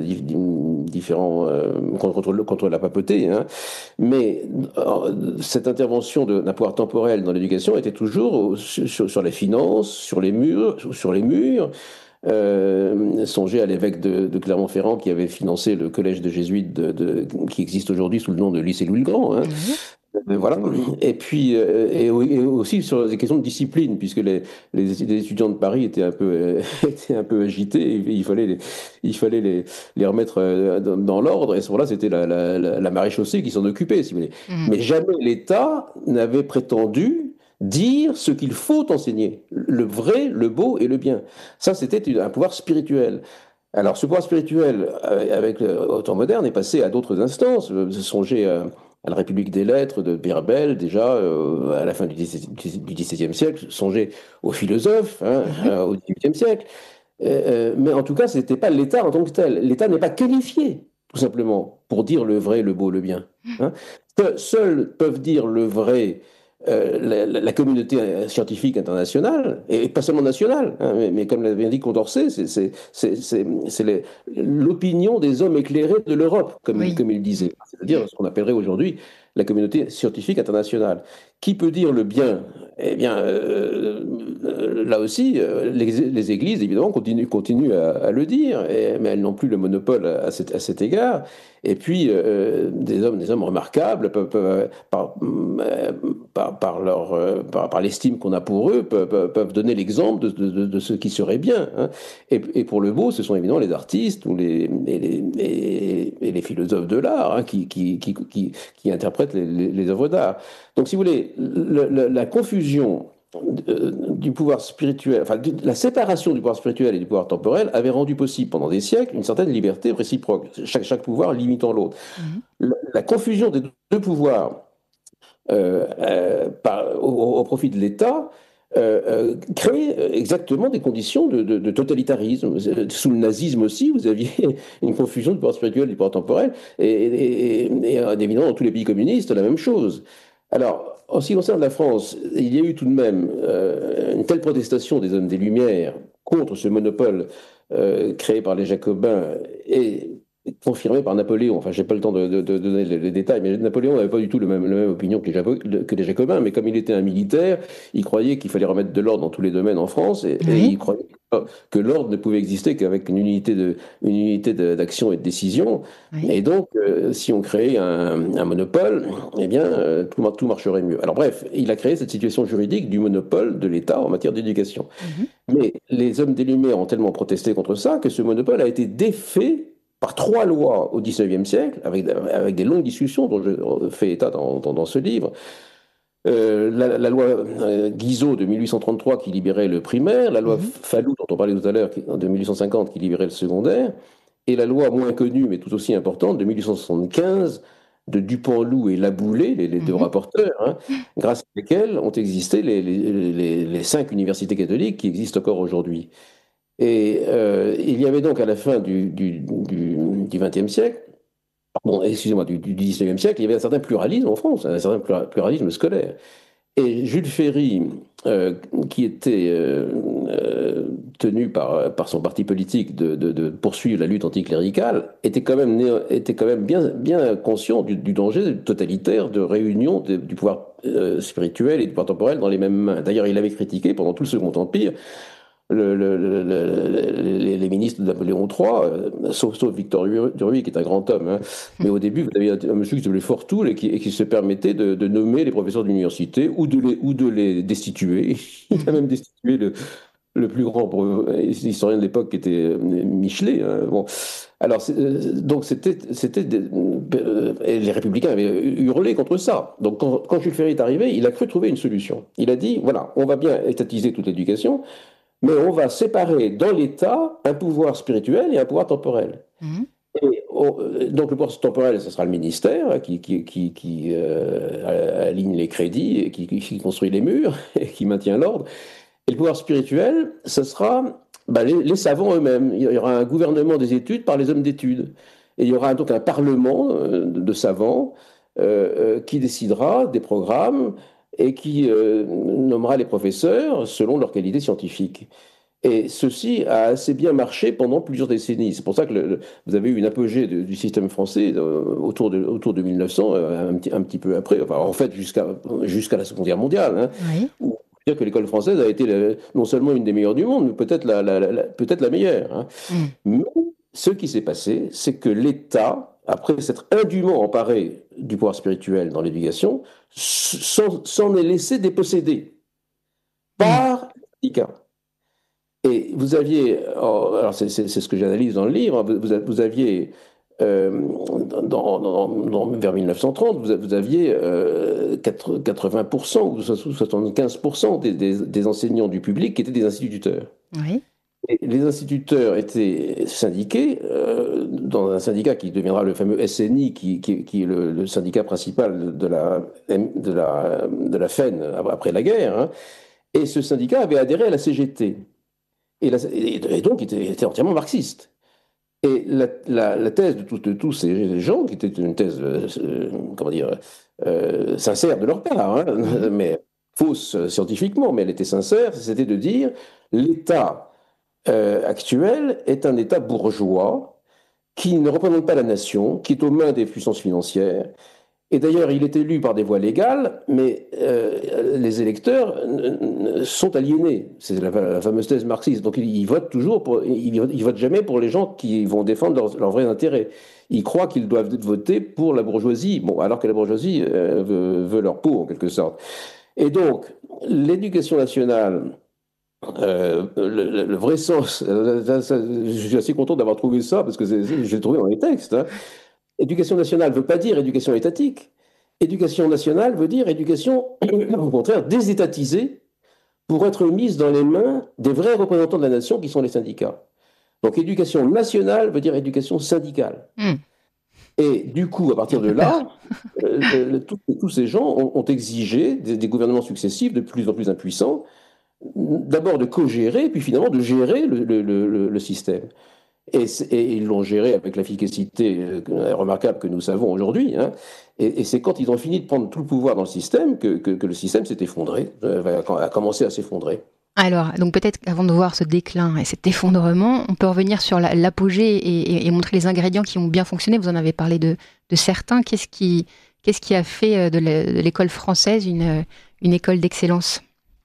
différents euh, contre, contre la papauté, hein. Mais euh, cette intervention de, d'un pouvoir temporel dans l'éducation était toujours sur, sur les finances, sur les murs, sur les murs. Euh, songez à l'évêque de, de Clermont-Ferrand qui avait financé le collège de jésuites de, de, qui existe aujourd'hui sous le nom de lycée Louis le Grand, hein. Mmh. Voilà. Et puis euh, et, et aussi sur les questions de discipline, puisque les, les, les étudiants de Paris étaient un peu euh, étaient un peu agités. Et il fallait les, il fallait les, les remettre euh, dans, dans l'ordre. Et à ce moment-là, c'était la, la, la, la maréchaussée qui s'en occupait, si vous voulez. Mmh. Mais jamais l'État n'avait prétendu dire ce qu'il faut enseigner, le vrai, le beau et le bien. Ça, c'était un pouvoir spirituel. Alors, ce pouvoir spirituel, avec le temps moderne, est passé à d'autres instances. Songez à à la République des lettres de Pierre Bel, déjà euh, à la fin du dix-septième siècle, songez aux philosophes, hein, euh, au dix-huitième siècle. Euh, mais en tout cas, ce n'était pas l'État en tant que tel. L'État n'est pas qualifié, tout simplement, pour dire le vrai, le beau, le bien. Hein. Seuls peuvent dire le vrai euh, la, la communauté scientifique internationale, et pas seulement nationale, hein, mais, mais comme l'a bien dit Condorcet, c'est, c'est, c'est, c'est, c'est les, l'opinion des hommes éclairés de l'Europe, comme, oui. comme il disait. C'est-à-dire ce qu'on appellerait aujourd'hui la communauté scientifique internationale. Qui peut dire le bien ? Eh bien, euh, là aussi, euh, les, les églises, évidemment, continuent, continuent à, à le dire, et, mais elles n'ont plus le monopole à, à, cet, à cet égard. Et puis, euh, des hommes, des hommes remarquables, peuvent, peuvent, par, par, par, leur, par, par l'estime qu'on a pour eux, peuvent, peuvent donner l'exemple de, de, de ce qui serait bien. Hein. Et, et pour le beau, ce sont évidemment les artistes ou les, et les, et, et les philosophes de l'art, hein, qui, qui, qui, qui, qui interprètent les, les, les œuvres d'art. Donc, si vous voulez, le, le, la confusion du pouvoir spirituel, enfin, la séparation du pouvoir spirituel et du pouvoir temporel avait rendu possible pendant des siècles une certaine liberté réciproque, chaque, chaque pouvoir limitant l'autre. Mmh. La, la confusion des deux pouvoirs euh, euh, par, au, au profit de l'État euh, euh, crée exactement des conditions de, de, de totalitarisme. Sous le nazisme aussi, vous aviez une confusion du pouvoir spirituel et du pouvoir temporel, et, et, et, et évidemment dans tous les pays communistes, la même chose. Alors, en ce qui concerne la France, il y a eu tout de même euh, une telle protestation des hommes des Lumières contre ce monopole euh, créé par les Jacobins et confirmé par Napoléon. Enfin, je n'ai pas le temps de, de, de donner les, les détails, mais Napoléon n'avait pas du tout le même, la même opinion que les, Jaco que les Jacobins, mais comme il était un militaire, il croyait qu'il fallait remettre de l'ordre dans tous les domaines en France, et, oui. et il croyait que l'ordre ne pouvait exister qu'avec une unité de, une unité d'action et de décision. Oui. Et donc, euh, si on créait un, un monopole, eh bien, euh, tout, tout marcherait mieux. Alors bref, il a créé cette situation juridique du monopole de l'État en matière d'éducation. Mm-hmm. Mais les hommes des Lumières ont tellement protesté contre ça que ce monopole a été défait par trois lois au dix-neuvième siècle, avec, avec des longues discussions dont je fais état dans, dans, dans ce livre. Euh, la, la loi euh, Guizot de mille huit cent trente-trois qui libérait le primaire, la loi mmh. Fallou dont on parlait tout à l'heure de mille huit cent cinquante qui libérait le secondaire, et la loi moins connue mais tout aussi importante de mille huit cent soixante-quinze de Dupanloup et Laboulé, les, les mmh. deux rapporteurs, hein, grâce à lesquels ont existé les, les, les, les cinq universités catholiques qui existent encore aujourd'hui. Et euh, il y avait donc à la fin du, du, du, du vingtième siècle, bon, excusez-moi, du, du dix-neuvième siècle, il y avait un certain pluralisme en France, un certain pluralisme scolaire. Et Jules Ferry, euh, qui était euh, euh, tenu par, par son parti politique de, de, de poursuivre la lutte anticléricale, était quand même, né, était quand même bien, bien conscient du, du danger totalitaire de réunion de, du pouvoir euh, spirituel et du pouvoir temporel dans les mêmes mains. D'ailleurs, il avait critiqué pendant tout le Second Empire Le, le, le, le, les, les ministres de Napoléon trois, euh, sauf, sauf Victor Duruy, qui est un grand homme. Hein. Mais au début, vous aviez un, un monsieur qui s'appelait Fortoul et qui, et qui se permettait de, de nommer les professeurs d'université ou de les, ou de les destituer. Il a même destitué le, le plus grand historien de l'époque, qui était Michelet. Hein. Bon. Alors, donc, c'était, c'était euh, les Républicains avaient hurlé contre ça. Donc, quand, quand Jules Ferry est arrivé, il a cru trouver une solution. Il a dit, voilà, on va bien étatiser toute l'éducation, mais on va séparer dans l'État un pouvoir spirituel et un pouvoir temporel. Mmh. Et on, donc le pouvoir temporel, ce sera le ministère qui, qui, qui, qui euh, aligne les crédits, et qui, qui construit les murs et qui maintient l'ordre. Et le pouvoir spirituel, ce sera bah, les, les savants eux-mêmes. Il y aura un gouvernement des études par les hommes d'études. Et il y aura donc un parlement de, de savants euh, qui décidera des programmes et qui euh, nommera les professeurs selon leur qualité scientifique. Et ceci a assez bien marché pendant plusieurs décennies. C'est pour ça que le, le, vous avez eu une apogée de, du système français euh, autour, de, autour de mille neuf cents, euh, un, petit, un petit peu après, enfin, en fait jusqu'à jusqu'à la Seconde Guerre mondiale, hein, oui. Où on peut dire que l'école française a été le, non seulement une des meilleures du monde, mais peut-être la, la, la, peut-être la meilleure. Hein. Mm. Mais ce qui s'est passé, c'est que l'État, après s'être indûment emparé du pouvoir spirituel dans l'éducation, s'en est laissé déposséder par les syndicats. Et vous aviez, alors c'est ce que j'analyse dans le livre, vous, vous aviez, euh, dans, dans, dans, vers mille neuf cent trente, vous, vous aviez euh, quatre-vingts pour cent ou soixante-quinze pour cent des, des, des enseignants du public qui étaient des instituteurs. Oui. Et les instituteurs étaient syndiqués euh, dans un syndicat qui deviendra le fameux S N I, qui, qui, qui est le, le syndicat principal de la, de la, de la F E N après la guerre. Hein. Et ce syndicat avait adhéré à la C G T. Et, la, et donc, il était, il était entièrement marxiste. Et la, la, la thèse de, tout, de tous ces gens, qui était une thèse, euh, comment dire, euh, sincère de leur part, hein, mmh. mais fausse scientifiquement, mais elle était sincère, c'était de dire l'État Euh, actuel est un État bourgeois qui ne représente pas la nation, qui est aux mains des puissances financières. Et d'ailleurs, il est élu par des voies légales, mais euh, les électeurs sont aliénés. C'est la, la fameuse thèse marxiste. Donc, ils, ils votent toujours, pour, ils, ils votent jamais pour les gens qui vont défendre leurs leur vrais intérêts. Ils croient qu'ils doivent voter pour la bourgeoisie, bon, alors que la bourgeoisie euh, veut, veut leur peau, en quelque sorte. Et donc, l'éducation nationale, Euh, le, le vrai sens, ça, ça, je suis assez content d'avoir trouvé ça parce que je l'ai trouvé dans les textes. Hein. Éducation nationale ne veut pas dire éducation étatique. Éducation nationale veut dire éducation, au contraire, désétatisée pour être mise dans les mains des vrais représentants de la nation qui sont les syndicats. Donc éducation nationale veut dire éducation syndicale. Mm. Et du coup, à partir de là, euh, tous, tous ces gens ont, ont exigé des, des gouvernements successifs de plus en plus impuissants, d'abord de co-gérer, puis finalement de gérer le, le, le, le système. Et, et ils l'ont géré avec l'efficacité euh, remarquable que nous savons aujourd'hui. Hein. Et, et c'est quand ils ont fini de prendre tout le pouvoir dans le système que, que, que le système s'est effondré, euh, a commencé à s'effondrer. Alors, donc peut-être qu'avant de voir ce déclin et cet effondrement, on peut revenir sur la, l'apogée et, et, et montrer les ingrédients qui ont bien fonctionné. Vous en avez parlé de, de certains. Qu'est-ce qui, qu'est-ce qui a fait de, la, de l'école française une, une école d'excellence ?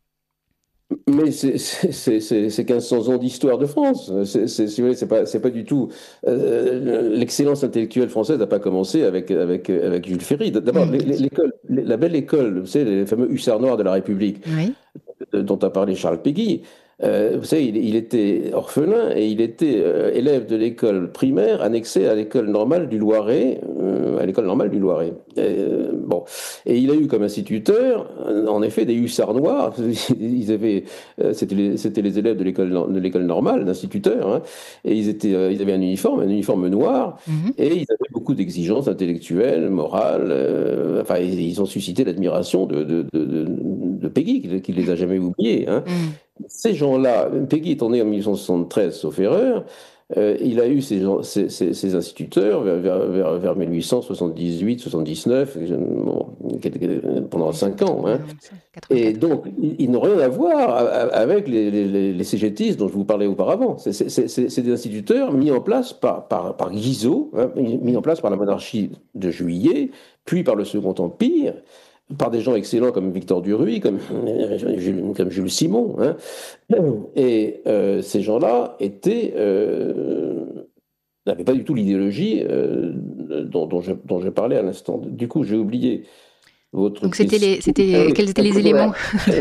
Mais c'est, c'est, c'est, c'est quinze cents ans d'histoire de France. C'est, c'est, c'est, c'est, pas, c'est pas du tout. Euh, l'excellence intellectuelle française n'a pas commencé avec, avec, avec Jules Ferry. D'abord, mmh. l'école, la belle école, vous savez, les fameux hussards noirs de la République, oui. dont a parlé Charles Péguy. Euh, vous savez, il, il était orphelin et il était euh, élève de l'école primaire annexée à l'école normale du Loiret, euh, à l'école normale du Loiret. Et, euh, bon, et il a eu comme instituteur, en effet, des hussards noirs. Ils avaient, euh, c'était, les, c'était les élèves de l'école de l'école normale, d'instituteurs, hein, et ils étaient, euh, ils avaient un uniforme, un uniforme noir, mmh. et ils avaient beaucoup d'exigences intellectuelles, morales. Euh, enfin, ils, ils ont suscité l'admiration de, de, de, de, de Péguy, qui, qui les a jamais oubliés. Hein. Mmh. Ces gens-là, Péguy étant né en mille huit cent soixante-treize, sauf erreur, euh, il a eu ces, gens, ces, ces, ces instituteurs vers, vers, vers mille huit cent soixante-dix-huit soixante-dix-neuf, bon, pendant cinq ans. Hein. Et donc, ils, ils n'ont rien à voir avec les, les, les cégétistes dont je vous parlais auparavant. C'est, c'est, c'est, c'est des instituteurs mis en place par, par, par Guizot, hein, mis en place par la monarchie de Juillet, puis par le Second Empire, par des gens excellents comme Victor Duruy, comme, comme Jules Simon. Hein. Et euh, ces gens-là étaient, euh, n'avaient pas du tout l'idéologie euh, dont, dont, je, dont je parlais à l'instant. Du coup, j'ai oublié votre Donc, c'était les, c'était, quels étaient les éléments ?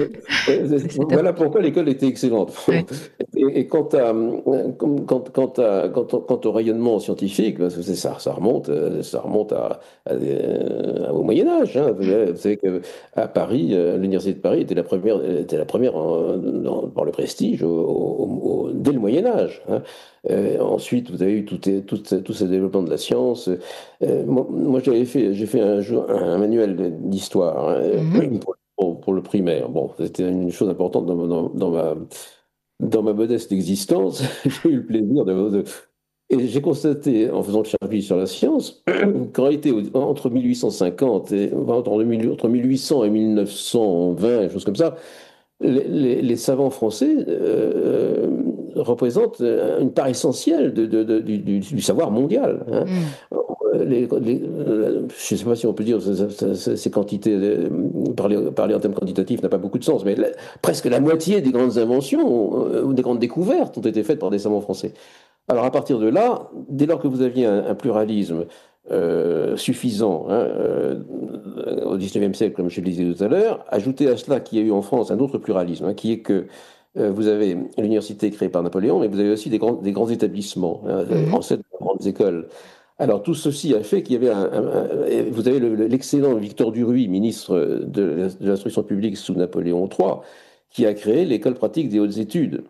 Voilà pourquoi l'école était excellente. Ouais. Et, et quant, à, quant, quant, à, quant, quant au rayonnement scientifique, parce que ça, ça remonte, ça remonte à, à, à, au Moyen-Âge. Hein. Vous savez qu'à Paris, l'Université de Paris était la première, était la première en, en, par le prestige au, au, au, dès le Moyen-Âge. Hein. Euh, ensuite, vous avez eu tout, tout, tout ce développement de la science. Euh, moi, moi j'avais fait, j'ai fait un, un manuel d'histoire hein, mm-hmm. pour, pour, pour le primaire. Bon, c'était une chose importante dans, dans, dans, ma, dans ma modeste existence. J'ai eu le plaisir de, de... Et j'ai constaté, en faisant le chapitre sur la science, qu'en réalité, entre mille huit cent cinquante et entre mille huit cents et mille neuf cent vingt, choses comme ça, les, les, les savants français euh, représentent une part essentielle de, de, de, du, du savoir mondial. Hein. Mm. Les, les, je ne sais pas si on peut dire ces, ces quantités, parler, parler en termes quantitatifs n'a pas beaucoup de sens, mais la, presque la moitié des grandes inventions ou des grandes découvertes ont été faites par des savants français. Alors à partir de là, dès lors que vous aviez un, un pluralisme euh, suffisant hein, euh, au dix-neuvième siècle, comme je le disais tout à l'heure, ajoutez à cela qu'il y a eu en France un autre pluralisme, hein, qui est que euh, vous avez l'université créée par Napoléon, mais vous avez aussi des grands, des grands établissements, hein, mmh. ancêtres de grandes écoles. Alors tout ceci a fait qu'il y avait un, un, un vous avez le, l'excellent Victor Duruy, ministre de, de l'instruction publique sous Napoléon trois, qui a créé l'école pratique des hautes études,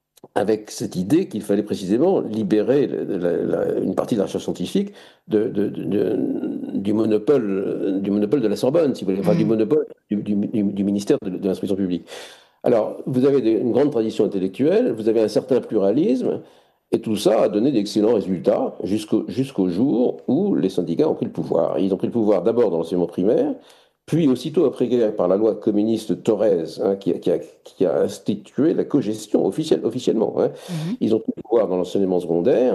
avec cette idée qu'il fallait précisément libérer la, la, la, une partie de la recherche scientifique de, de, de, de, du, monopole, du monopole de la Sorbonne, si vous voulez, enfin du monopole du, du, du ministère de, de l'instruction publique. Alors, vous avez des, une grande tradition intellectuelle, vous avez un certain pluralisme, et tout ça a donné d'excellents résultats jusqu'au, jusqu'au jour où les syndicats ont pris le pouvoir. Ils ont pris le pouvoir d'abord dans l'enseignement primaire, puis aussitôt après-guerre par la loi communiste Thorez, hein, qui, a, qui, a, qui a institué la cogestion officielle, officiellement. Hein. Mm-hmm. Ils ont pris le pouvoir dans l'enseignement secondaire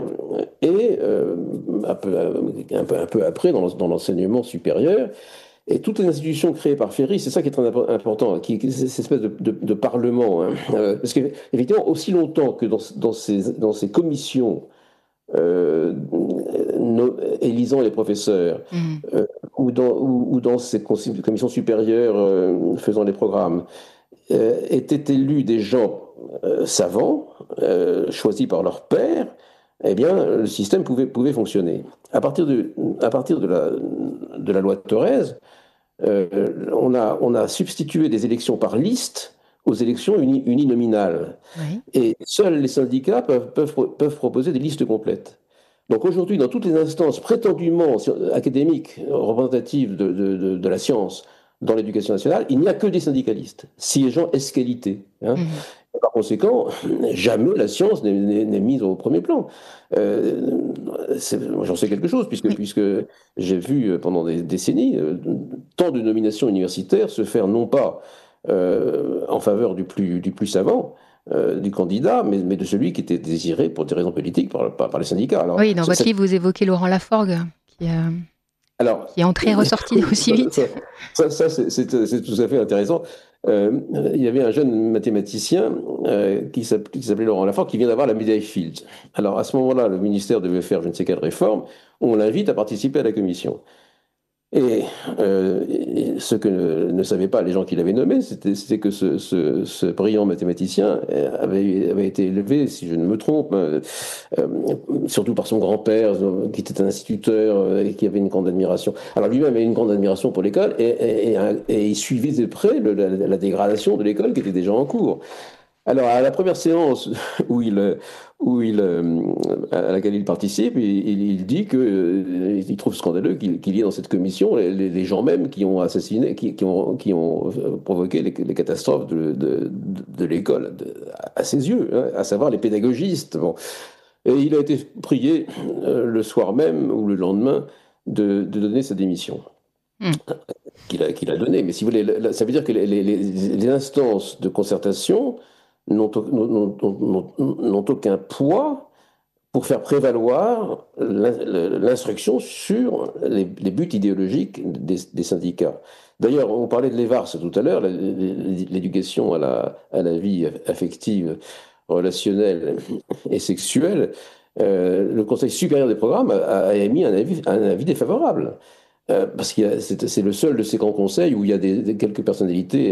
et euh, un, peu, un, peu, un peu après dans, dans l'enseignement supérieur. Et toutes les institutions créées par Ferry, c'est ça qui est très important, qui, qui, cette espèce de, de, de parlement. Hein. Euh, parce qu'effectivement, aussi longtemps que dans, dans, ces, dans ces commissions euh, no, élisant les professeurs, mmh. euh, ou, dans, ou, ou dans ces commissions supérieures euh, faisant les programmes, euh, étaient élus des gens euh, savants, euh, choisis par leurs pairs, eh bien, le système pouvait, pouvait fonctionner. À partir de, à partir de, la, de la loi de Thorez, euh, on, a, on a substitué des élections par liste aux élections uni, uninominales. Oui. Et seuls les syndicats peuvent, peuvent, peuvent proposer des listes complètes. Donc aujourd'hui, dans toutes les instances prétendument académiques, représentatives de, de, de, de la science, dans l'éducation nationale, il n'y a que des syndicalistes, siégeant ès qualité. Hein. Mmh. Par conséquent, jamais la science n'est, n'est, n'est mise au premier plan. Euh, j'en sais quelque chose, puisque, puisque j'ai vu pendant des décennies euh, tant de nominations universitaires se faire non pas euh, en faveur du plus, du plus savant, euh, du candidat, mais, mais de celui qui était désiré pour des raisons politiques par, par, par les syndicats. Alors, oui, dans ça, votre c'est... livre, vous évoquez Laurent Laforgue, qui, euh, Alors, qui est entré et ressorti aussi vite. Ça, ça, ça c'est, c'est, c'est tout à fait intéressant. Euh, il y avait un jeune mathématicien euh, qui, s'appelait, qui s'appelait Laurent Laforgue, qui vient d'avoir la médaille Fields. Alors, à ce moment-là, le ministère devait faire je ne sais quelle réforme. On l'invite à participer à la commission. Et, euh, et ce que ne, ne savaient pas les gens qui l'avaient nommé, c'était, c'était que ce, ce, ce brillant mathématicien avait, avait été élevé, si je ne me trompe, euh, euh, surtout par son grand-père, qui était un instituteur euh, et qui avait une grande admiration. Alors lui-même avait une grande admiration pour l'école et, et, et, et il suivait de près le, la, la dégradation de l'école qui était déjà en cours. Alors, à la première séance où il, où il, à laquelle il participe, il, il dit qu'il euh, trouve scandaleux qu'il, qu'il y ait dans cette commission les, les gens même qui ont assassiné, qui, qui, ont, qui ont provoqué les, les catastrophes de, de, de l'école, de, à ses yeux, hein, à savoir les pédagogistes. Bon. Et il a été prié euh, le soir même ou le lendemain de, de donner sa démission. Mmh. Qu'il a, qu'il a donné. Mais si vous voulez, ça veut dire que les, les, les instances de concertation N'ont, n'ont, n'ont, n'ont aucun poids pour faire prévaloir l'instruction sur les, les buts idéologiques des, des syndicats. D'ailleurs, on parlait de l'E V A R S tout à l'heure, l'éducation à la, à la vie affective, relationnelle et sexuelle. Euh, le Conseil supérieur des programmes a, a émis un avis, un avis défavorable. Euh, parce que c'est, c'est le seul de ces grands conseils où il y a des, des, quelques personnalités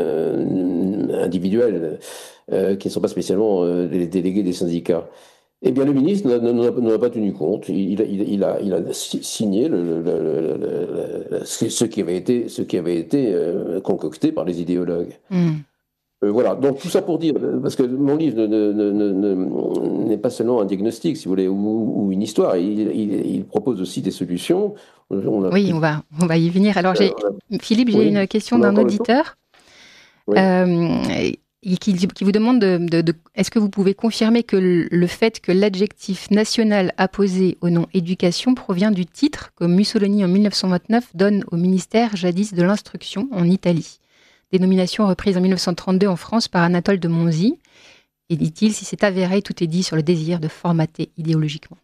euh, individuelles euh, qui ne sont pas spécialement euh, les délégués des syndicats. Eh bien, le ministre n'en a, a pas tenu compte. Il, il, il, a, il a signé le, le, le, le, le, ce qui avait été, ce qui avait été euh, concocté par les idéologues. Mm. Euh, voilà, donc tout ça pour dire, parce que mon livre ne, ne, ne, ne, n'est pas seulement un diagnostic, si vous voulez, ou, ou une histoire, il, il, il propose aussi des solutions. On oui, on va, on va y venir. Alors, j'ai, euh, Philippe, j'ai oui, une question d'un auditeur oui. euh, qui, qui vous demande de, de, de, est-ce que vous pouvez confirmer que le, le fait que l'adjectif national apposé au nom éducation provient du titre que Mussolini en dix-neuf cent vingt-neuf donne au ministère jadis de l'instruction en Italie, dénomination reprise en dix-neuf cent trente-deux en France par Anatole de Monzie. Et dit-il, si c'est avéré, tout est dit sur le désir de formater idéologiquement.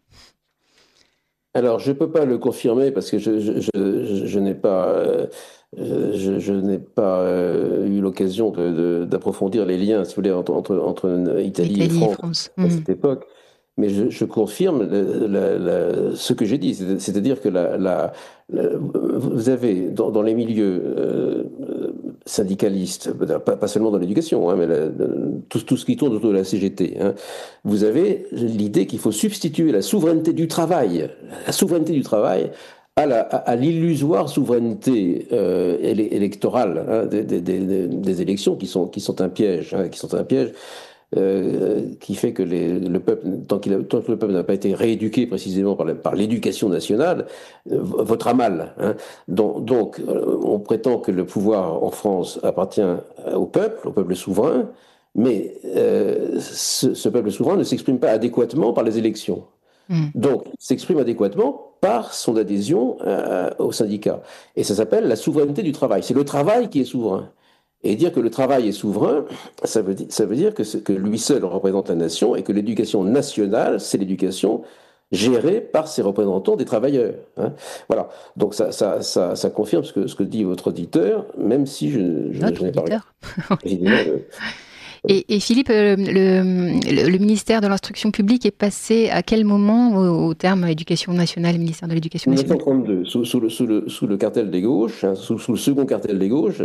Alors, je ne peux pas le confirmer parce que je, je, je, je n'ai pas, euh, je, je n'ai pas euh, eu l'occasion de, de, d'approfondir les liens, si vous voulez, entre, entre, entre Italie, Italie et France, et France. à mmh. cette époque. Mais je, je confirme la, la, la, ce que j'ai dit, c'est-à-dire que la, la, la, vous avez dans, dans les milieux euh, syndicalistes, pas, pas seulement dans l'éducation, hein, mais la, tout, tout ce qui tourne autour de la C G T, hein, vous avez l'idée qu'il faut substituer la souveraineté du travail, la souveraineté du travail à, la, à, à l'illusoire souveraineté euh, électorale hein, des, des, des, des élections qui sont, qui sont un piège, hein, qui sont un piège. Euh, qui fait que les, le peuple, tant, qu'il a, tant que le peuple n'a pas été rééduqué précisément par, la, par l'éducation nationale, euh, votera mal. Hein. Donc, donc euh, on prétend que le pouvoir en France appartient au peuple, au peuple souverain, mais euh, ce, ce peuple souverain ne s'exprime pas adéquatement par les élections. Mmh. Donc, il s'exprime adéquatement par son adhésion euh, au syndicat. Et ça s'appelle la souveraineté du travail. C'est le travail qui est souverain. Et dire que le travail est souverain, ça veut dire, ça veut dire que, que lui seul représente la nation et que l'éducation nationale, c'est l'éducation gérée par ses représentants des travailleurs. Hein. Voilà. Donc ça, ça, ça, ça confirme ce que, ce que dit votre auditeur, même si je, je, Notre je n'ai pas regardé. Et, et Philippe, le, le, le ministère de l'Instruction publique est passé à quel moment au, au terme éducation nationale, ministère de l'Éducation nationale ? dix-neuf cent trente-deux, sous, sous, le, sous, le, sous le cartel des gauches, hein, sous, sous le second cartel des gauches,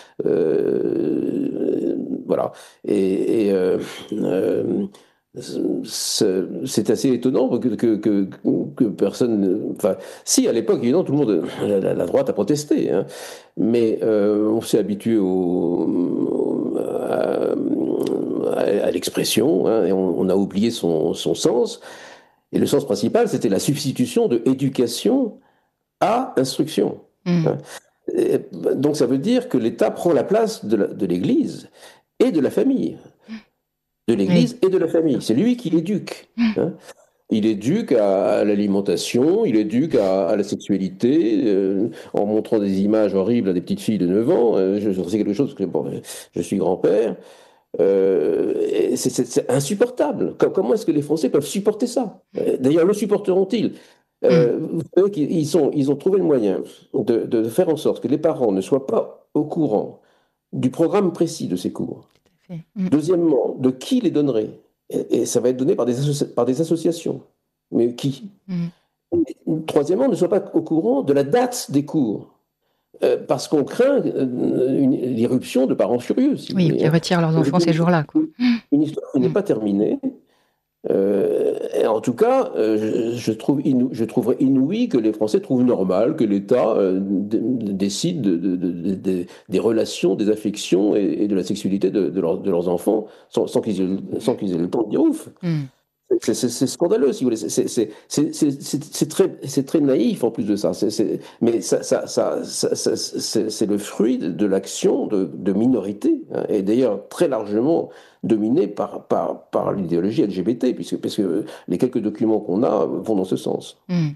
euh, voilà. Et, et euh, euh, c'est assez étonnant que, que, que, que personne... Enfin, si, à l'époque, évidemment, tout le monde, la, la droite a protesté, hein, mais euh, on s'est habitué au, à, à l'expression, hein, et on, on a oublié son, son sens. Et le sens principal, c'était la substitution de éducation à instruction. Mmh. Hein. Et donc ça veut dire que l'État prend la place de, la, de l'Église et de la famille. De l'Église oui. et de la famille. C'est lui qui éduque. Hein. Il éduque à, à l'alimentation, il éduque à, à la sexualité, euh, en montrant des images horribles à des petites filles de neuf ans. Euh, je, je sais quelque chose, que bon, je suis grand-père. Euh, et c'est, c'est- c'est insupportable. Com- Comment est-ce que les Français peuvent supporter ça? Euh, D'ailleurs, le supporteront-ils? Mm. Euh, vous savez qu'ils ils sont, ils ont trouvé le moyen de, de faire en sorte que les parents ne soient pas au courant du programme précis de ces cours. Tout à fait. Mm. Deuxièmement, de qui les donnerait? Et, et ça va être donné par des, associ- par des associations. Mais qui? Mm. Troisièmement, ne soient pas au courant de la date des cours. Euh, parce qu'on craint euh, une, l'irruption de parents furieux, si vous Oui, voulez. qui Hein. retirent leurs enfants ces jours-là, quoi. Une histoire qui n'est Mm. pas terminée. Euh, et en tout cas, euh, je, je, trouve inou, je trouverais inouï que les Français trouvent normal que l'État euh, d- d- décide de, de, de, de, des relations, des affections et, et de la sexualité de, de, leur, de leurs enfants sans, sans qu'ils aient, sans qu'ils aient le temps de dire ouf. Mm. C'est, c'est, c'est scandaleux, si vous voulez. C'est, c'est, c'est, c'est, c'est, c'est très, c'est très naïf en plus de ça. C'est, c'est, mais ça, ça, ça, ça, ça c'est, c'est le fruit de, de l'action de, de minorités, hein, et d'ailleurs très largement dominé par, par, par l'idéologie L G B T, puisque, puisque les quelques documents qu'on a vont dans ce sens. Mm.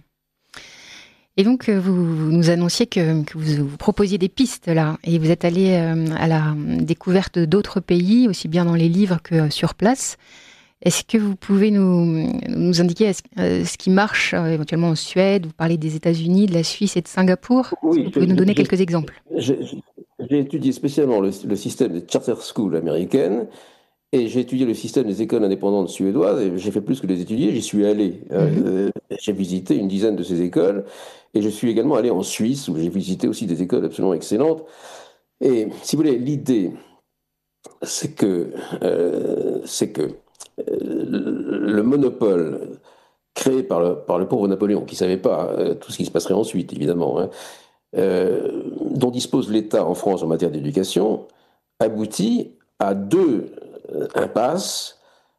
Et donc, euh, vous, vous nous annonciez que, que vous, vous proposiez des pistes, là, et vous êtes allé euh, à la découverte d'autres pays, aussi bien dans les livres que euh, sur place. Est-ce que vous pouvez nous, nous indiquer ce, euh, ce qui marche euh, éventuellement en Suède? Vous parlez des États-Unis, de la Suisse et de Singapour. Oui, Est-ce que vous pouvez nous donner j'ai, quelques exemples? j'ai, j'ai étudié spécialement le, le système des charter schools américaines. Et j'ai étudié le système des écoles indépendantes suédoises, et j'ai fait plus que les étudier, j'y suis allé. Euh, Mm-hmm. J'ai visité une dizaine de ces écoles, et je suis également allé en Suisse, où j'ai visité aussi des écoles absolument excellentes. Et si vous voulez, l'idée, c'est que, euh, c'est que euh, le monopole créé par le, par le pauvre Napoléon, qui ne savait pas euh, tout ce qui se passerait ensuite, évidemment, hein, euh, dont dispose l'État en France en matière d'éducation, aboutit à deux euh, impasses.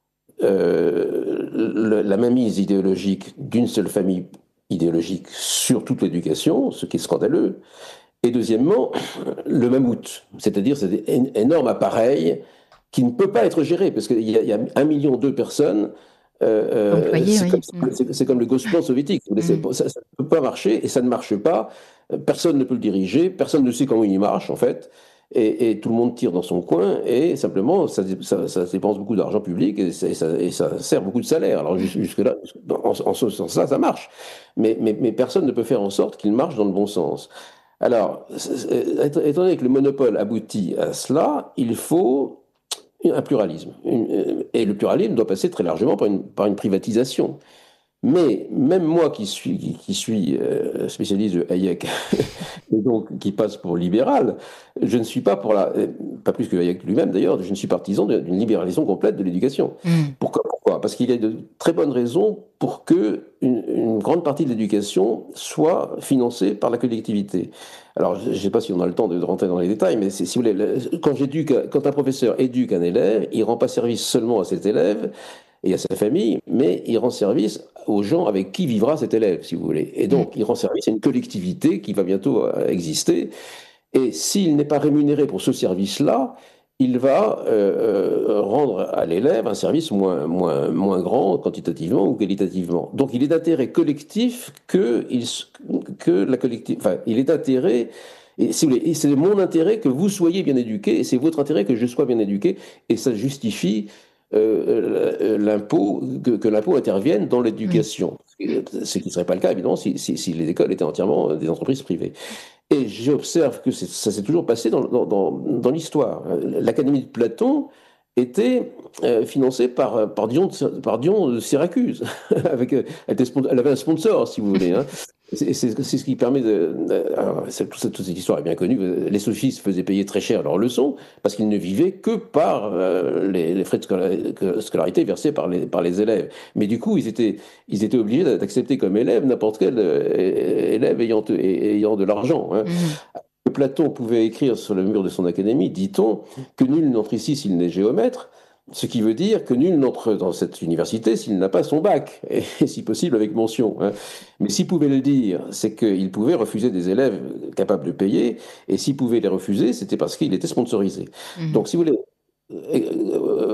Euh, le, la mainmise idéologique d'une seule famille idéologique sur toute l'éducation, ce qui est scandaleux. Et deuxièmement, le mammouth, c'est-à-dire cet énorme appareil qui ne peut pas être géré, parce qu'il y, y a un million de personnes. Euh, Employés, c'est, oui. comme, Mm. c'est, c'est comme le Gosplan soviétique. Mm. Ça ne peut pas marcher, et ça ne marche pas. Personne ne peut le diriger, personne ne sait comment il marche, en fait. Et, et tout le monde tire dans son coin, et simplement, ça, ça, ça dépense beaucoup d'argent public, et ça, et ça, et ça sert beaucoup de salaire. Alors jusque-là, en, en ce sens-là, ça marche. Mais, mais, mais personne ne peut faire en sorte qu'il marche dans le bon sens. Alors, étant donné que le monopole aboutit à cela, il faut un pluralisme. Et le pluralisme doit passer très largement par une, par une privatisation. Mais même moi qui suis, qui, qui suis euh, spécialiste de Hayek, et donc qui passe pour libéral, je ne suis pas pour la, pas plus que Hayek lui-même d'ailleurs, je ne suis partisan d'une libéralisation complète de l'éducation. Mm. Pourquoi, pourquoi Parce qu'il y a de très bonnes raisons pour que une, une grande partie de l'éducation soit financée par la collectivité. Alors, je ne sais pas si on a le temps de, de rentrer dans les détails, mais si vous voulez, quand, j'éduque, quand un professeur éduque un élève, il ne rend pas service seulement à cet élève et à sa famille, mais il rend service aux gens avec qui vivra cet élève, si vous voulez. Et donc, il rend service à une collectivité qui va bientôt exister. Et s'il n'est pas rémunéré pour ce service-là, il va euh, rendre à l'élève un service moins, moins, moins grand quantitativement ou qualitativement. Donc, il est d'intérêt collectif que, il, que la collectivité... Enfin, il est d'intérêt... Et, si vous voulez, et c'est mon intérêt que vous soyez bien éduqué, et c'est votre intérêt que je sois bien éduqué, et ça justifie Euh, l'impôt, que, que l'impôt intervienne dans l'éducation. Mmh. Ce qui ne serait pas le cas, évidemment, si, si, si les écoles étaient entièrement des entreprises privées. Et j'observe que c'est, ça s'est toujours passé dans, dans, dans, dans l'histoire. L'Académie de Platon était euh, financée par, par, Dion de, par Dion de Syracuse. Avec, elle, était, elle avait un sponsor, si vous voulez. Hein. C'est, c'est, c'est ce qui permet de... de alors, toute, cette, toute cette histoire est bien connue. Les sophistes faisaient payer très cher leurs leçons parce qu'ils ne vivaient que par euh, les, les frais de scolarité versés par les, par les élèves. Mais du coup, ils étaient, ils étaient obligés d'accepter comme élève n'importe quel euh, élève ayant, ayant de l'argent. Hein. Mmh. Platon pouvait écrire sur le mur de son académie, dit-on, que nul n'entre ici s'il n'est géomètre. Ce qui veut dire que nul n'entre dans cette université s'il n'a pas son bac, et si possible avec mention. Hein. Mais s'il pouvait le dire, c'est qu'il pouvait refuser des élèves capables de payer, et s'il pouvait les refuser, c'était parce qu'il était sponsorisé. Mmh. Donc, si vous voulez,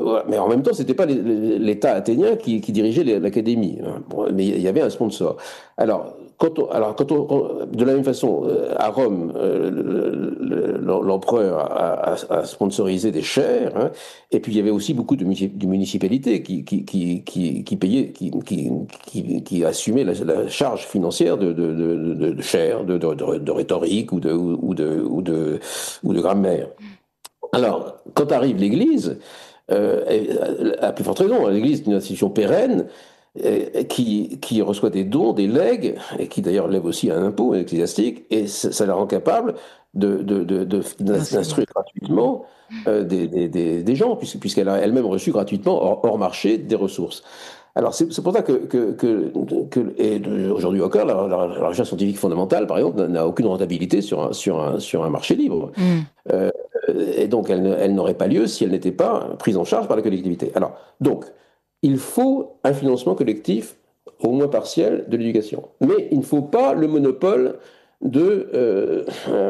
euh, mais en même temps, c'était pas les- les- l'État athénien qui, qui dirigeait les- l'académie, hein. Bon, mais il y avait un sponsor. Alors, quand on, alors, quand on, quand- de la même façon, euh, à Rome, euh, le- le- le- l'empereur a, a- a sponsorisé des chaires, hein, et puis il y avait aussi beaucoup de, munici- de municipalités qui, qui, qui, qui, qui payaient, qui, qui, qui, qui assumaient la, la charge financière de, de, de, de, de chaires, de, de, de, de rhétorique ou de, ou de, ou de, ou de grammaire. Alors, quand arrive l'Église, euh, elle- à plus forte raison, l'Église est une institution pérenne euh, qui, qui reçoit des dons, des legs, et qui d'ailleurs lève aussi un impôt ecclésiastique, et ça, ça la rend capable de, de, de, de- d'instruire gratuitement euh, des, des, des, des gens, puisque- puisqu'elle a elle-même reçu gratuitement, hors, hors marché, des ressources. Alors, c'est c'est pour ça que, que, que, que- et de- aujourd'hui encore, la, la- la recherche scientifique fondamentale, par exemple, n'a n'a aucune rentabilité sur un, sur un, sur un marché libre. Mm. Euh, et donc, elle, ne- elle n'aurait pas lieu si elle n'était pas prise en charge par la collectivité. Alors, donc, il faut un financement collectif, au moins partiel, de l'éducation. Mais il ne faut pas le monopole de, euh,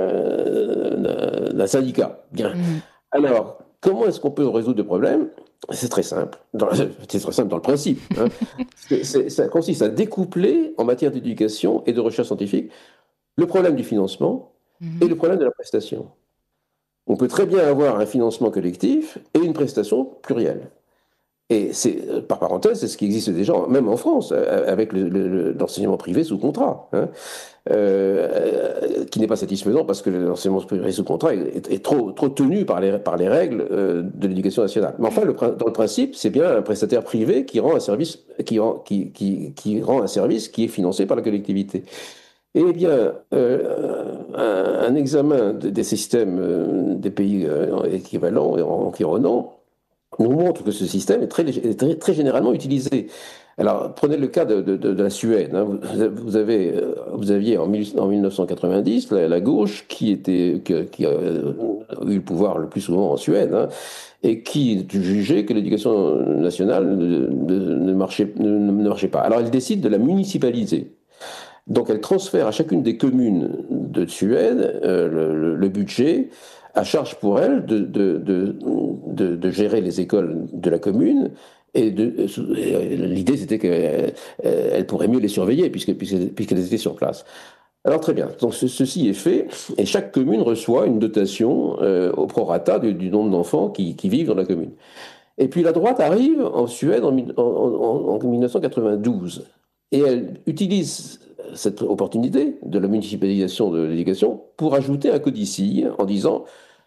euh, d'un syndicat. Bien. Mm. Alors, comment est-ce qu'on peut résoudre le problème? C'est très simple. Dans- C'est très simple dans le principe, hein. C'est- c'est- ça consiste à découpler, en matière d'éducation et de recherche scientifique, le problème du financement Mhm. et le problème de la prestation. On peut très bien avoir un financement collectif et une prestation plurielle. Et c'est, euh, par parenthèse, c'est ce qui existe déjà, même en France, euh, avec le- le- le- l'enseignement privé sous contrat, hein, euh, euh, qui n'est pas satisfaisant parce que l'enseignement privé sous contrat est, est- est trop, trop tenu par les, par les règles euh, de l'éducation nationale. Mais enfin, le, prin- dans le principe, c'est bien un prestataire privé qui rend un service, qui rend, qui, qui, qui rend un service qui est financé par la collectivité. Eh bien, euh, un, un examen de- des systèmes euh, des pays euh, équivalents et environnants nous montre que ce système est très, lég- est très, très généralement utilisé. Alors, prenez le cas de, de- de- de la Suède, hein. Vous, vous avez, euh, vous aviez en, mille- en mille neuf cent quatre-vingt-dix la, la gauche qui, était, qui, qui a eu le pouvoir le plus souvent en Suède, hein, et qui jugeait que l'éducation nationale ne, ne- ne marchait, ne, ne marchait pas. Alors, elle décide de la municipaliser. Donc, elle transfère à chacune des communes de Suède euh, le, le- le budget, à charge pour elle de, de, de, de, de gérer les écoles de la commune. Et, de, et l'idée, c'était qu'elle elle pourrait mieux les surveiller puisque, puisque- puisqu'elles étaient sur place. Alors, très bien. Donc, ce- ceci est fait, et chaque commune reçoit une dotation euh, au prorata du, du nombre d'enfants qui, qui vivent dans la commune. Et puis, la droite arrive en Suède en, mille- en, en- en mille neuf cent quatre-vingt-douze. Et elle utilise cette opportunité de la municipalisation de l'éducation pour ajouter un codicille en disant,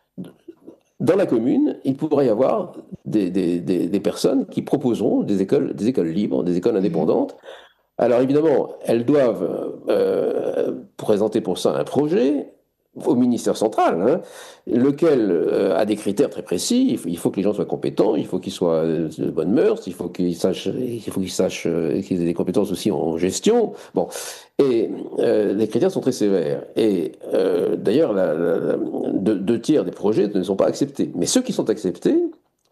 dans la commune, il pourrait y avoir des, des- des- des personnes qui proposeront des écoles, des écoles libres, des écoles indépendantes. Alors évidemment, elles doivent euh, présenter pour ça un projet au ministère central, hein, lequel euh, a des critères très précis. Il faut, il faut que les gens soient compétents, il faut qu'ils soient euh, de bonnes mœurs, il faut qu'ils sachent, il faut qu'ils sachent euh, qu'ils aient des compétences aussi en gestion. Bon, et euh, les critères sont très sévères. Et euh, d'ailleurs, la- la- la- deux, deux tiers des projets ne sont pas acceptés. Mais ceux qui sont acceptés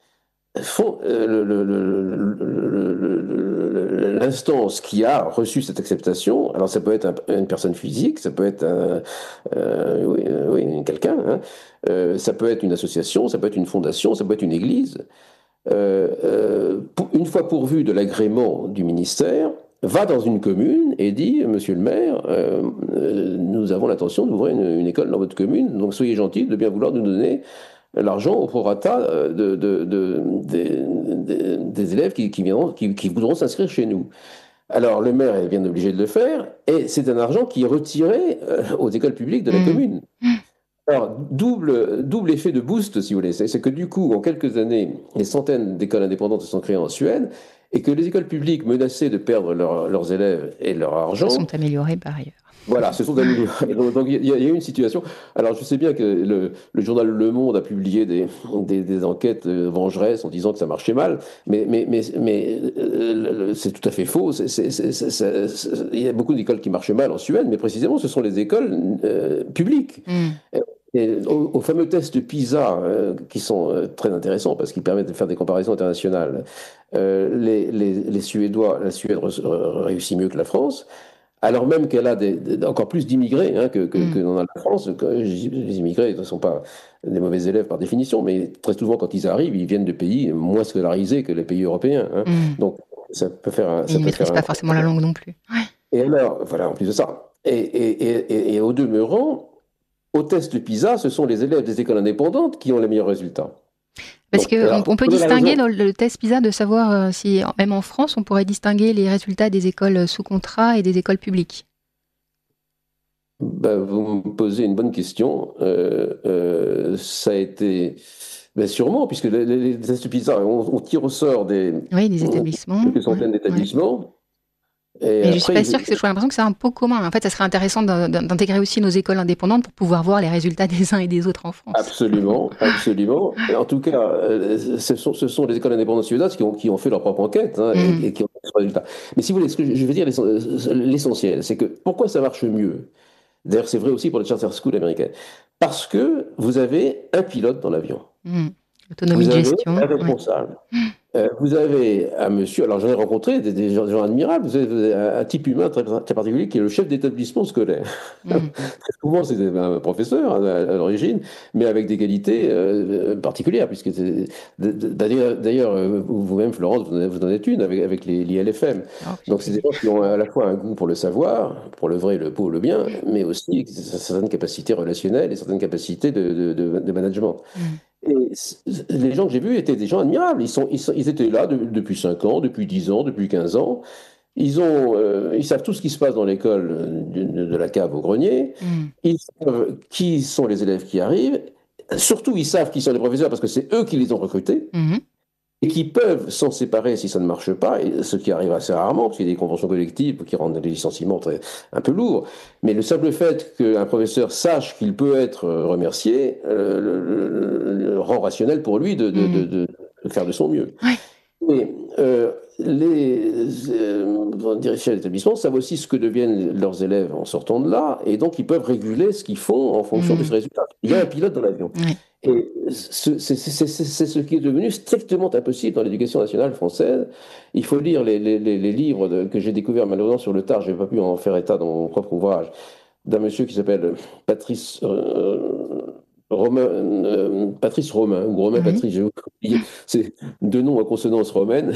font euh, le- le- le- le- le- le- l'instance qui a reçu cette acceptation. Alors ça peut être un- une personne physique, ça peut être un, euh, oui, euh, oui, quelqu'un, hein. Euh, ça peut être une association, ça peut être une fondation, ça peut être une église. Euh, euh, pour- une fois pourvu de l'agrément du ministère, va dans une commune et dit, Monsieur le maire, euh, euh, nous avons l'intention d'ouvrir une, une école dans votre commune, donc soyez gentil de bien vouloir nous donner l'argent au prorata euh, de, de- de- des- des- des élèves qui, qui viendront, qui, qui voudront s'inscrire chez nous. Alors le maire est bien obligé de le faire, et c'est un argent qui est retiré euh, aux écoles publiques de la Mmh. commune. Alors, double, double effet de boost, si vous voulez, c'est c'est que du coup, en quelques années, des centaines d'écoles indépendantes se sont créées en Suède, et que les écoles publiques menacées de perdre leur- leurs élèves et leur argent, Sont améliorés par ailleurs. voilà, ce sont améliorés. Donc, donc, il y, a il y a eu une situation. Alors, je sais bien que le, le journal Le Monde a publié des, des, des enquêtes euh, vengeresses en disant que ça marchait mal, mais, mais, mais, mais euh, le- le- c'est tout à fait faux. C'est- c'est- c'est- c'est- c'est- c'est- il y a beaucoup d'écoles qui marchent mal en Suède, mais précisément, ce sont les écoles euh, publiques. Mmh. Et aux, aux fameux tests PISA, euh, qui sont euh, très intéressants parce qu'ils permettent de faire des comparaisons internationales, euh, les, les, les Suédois, la Suède re- re- réussit mieux que la France. alors même qu'elle a des, des, encore plus d'immigrés hein, que, que, mm. que dans la France. Les immigrés ne sont pas des mauvais élèves par définition, mais très souvent, quand ils arrivent, ils viennent de pays moins scolarisés que les pays européens. Hein. Mm. Donc, ça peut faire un... Ils ne maîtrisent pas un... forcément la langue non plus. Ouais. Et alors, voilà, en plus de ça. Et, et, et, et au demeurant, au test PISA, ce sont les élèves des écoles indépendantes qui ont les meilleurs résultats. Parce qu'on on peut distinguer dans le test PISA de savoir euh, si, même en France, on pourrait distinguer les résultats des écoles sous contrat et des écoles publiques. Ben, vous me posez une bonne question. Euh, euh, ça a été... Ben sûrement, puisque les, les tests PISA, on, on tire au sort des, oui, des établissements, des centaines ouais, d'établissements. Ouais. Et mais je ne suis pas sûre que c'est, j'ai l'impression que c'est un pot commun. En fait, ça serait intéressant d'intégrer aussi nos écoles indépendantes pour pouvoir voir les résultats des uns et des autres en France. Absolument, absolument. En tout cas, ce sont, ce sont les écoles indépendantes suédoises qui ont, qui ont fait leur propre enquête hein, mm. et, et qui ont fait ce résultat. Mais si vous voulez, ce que je veux dire, l'essentiel, c'est que pourquoi ça marche mieux? D'ailleurs, c'est vrai aussi pour les charter schools américaines. Parce que vous avez un pilote dans l'avion. Mm. Autonomie vous de avez gestion. Un responsable. Ouais. Euh, vous avez un monsieur, alors j'en ai rencontré des, des, gens, des gens admirables, vous avez un, un type humain très, très particulier qui est le chef d'établissement scolaire. Mmh. Très souvent c'est un professeur hein, à, à l'origine, mais avec des qualités euh, particulières, puisque c'est, d'ailleurs, d'ailleurs vous-même Florence, vous en, vous en êtes une avec, avec les, l'I L F M. Oh, donc c'est des gens qui ont à la fois un goût pour le savoir, pour le vrai, le beau, le bien, mais aussi certaines capacités relationnelles et certaines capacités de, de, de, de management. Mmh. Et les gens que j'ai vus étaient des gens admirables. Ils, sont, ils, sont, ils étaient là de, depuis cinq ans, depuis dix ans, depuis quinze ans. Ils, ont, euh, ils savent tout ce qui se passe dans l'école, de, de la cave au grenier. Mm. Ils savent qui sont les élèves qui arrivent. Surtout, ils savent qui sont les professeurs parce que c'est eux qui les ont recrutés. Mm-hmm. Et qui peuvent s'en séparer si ça ne marche pas, et ce qui arrive assez rarement, parce qu'il y a des conventions collectives qui rendent les licenciements très, un peu lourds. Mais le simple fait qu'un professeur sache qu'il peut être remercié euh, le, le, le rend rationnel pour lui de, de, mmh. de, de, de faire de son mieux. Ouais. Et euh, les euh, directeurs d'établissement savent aussi ce que deviennent leurs élèves en sortant de là, et donc ils peuvent réguler ce qu'ils font en fonction mmh. de ce résultat. Il y a un pilote dans l'avion. Ouais. Et c'est, c'est, c'est, c'est ce qui est devenu strictement impossible dans l'éducation nationale française. Il faut lire les, les, les livres de, que j'ai découverts malheureusement sur le tard, je n'ai pas pu en faire état dans mon propre ouvrage, d'un monsieur qui s'appelle Patrice euh, Romain, euh, Patrice Romain, ou Romain mmh. Patrice, j'ai oublié, c'est deux noms à consonance romaine,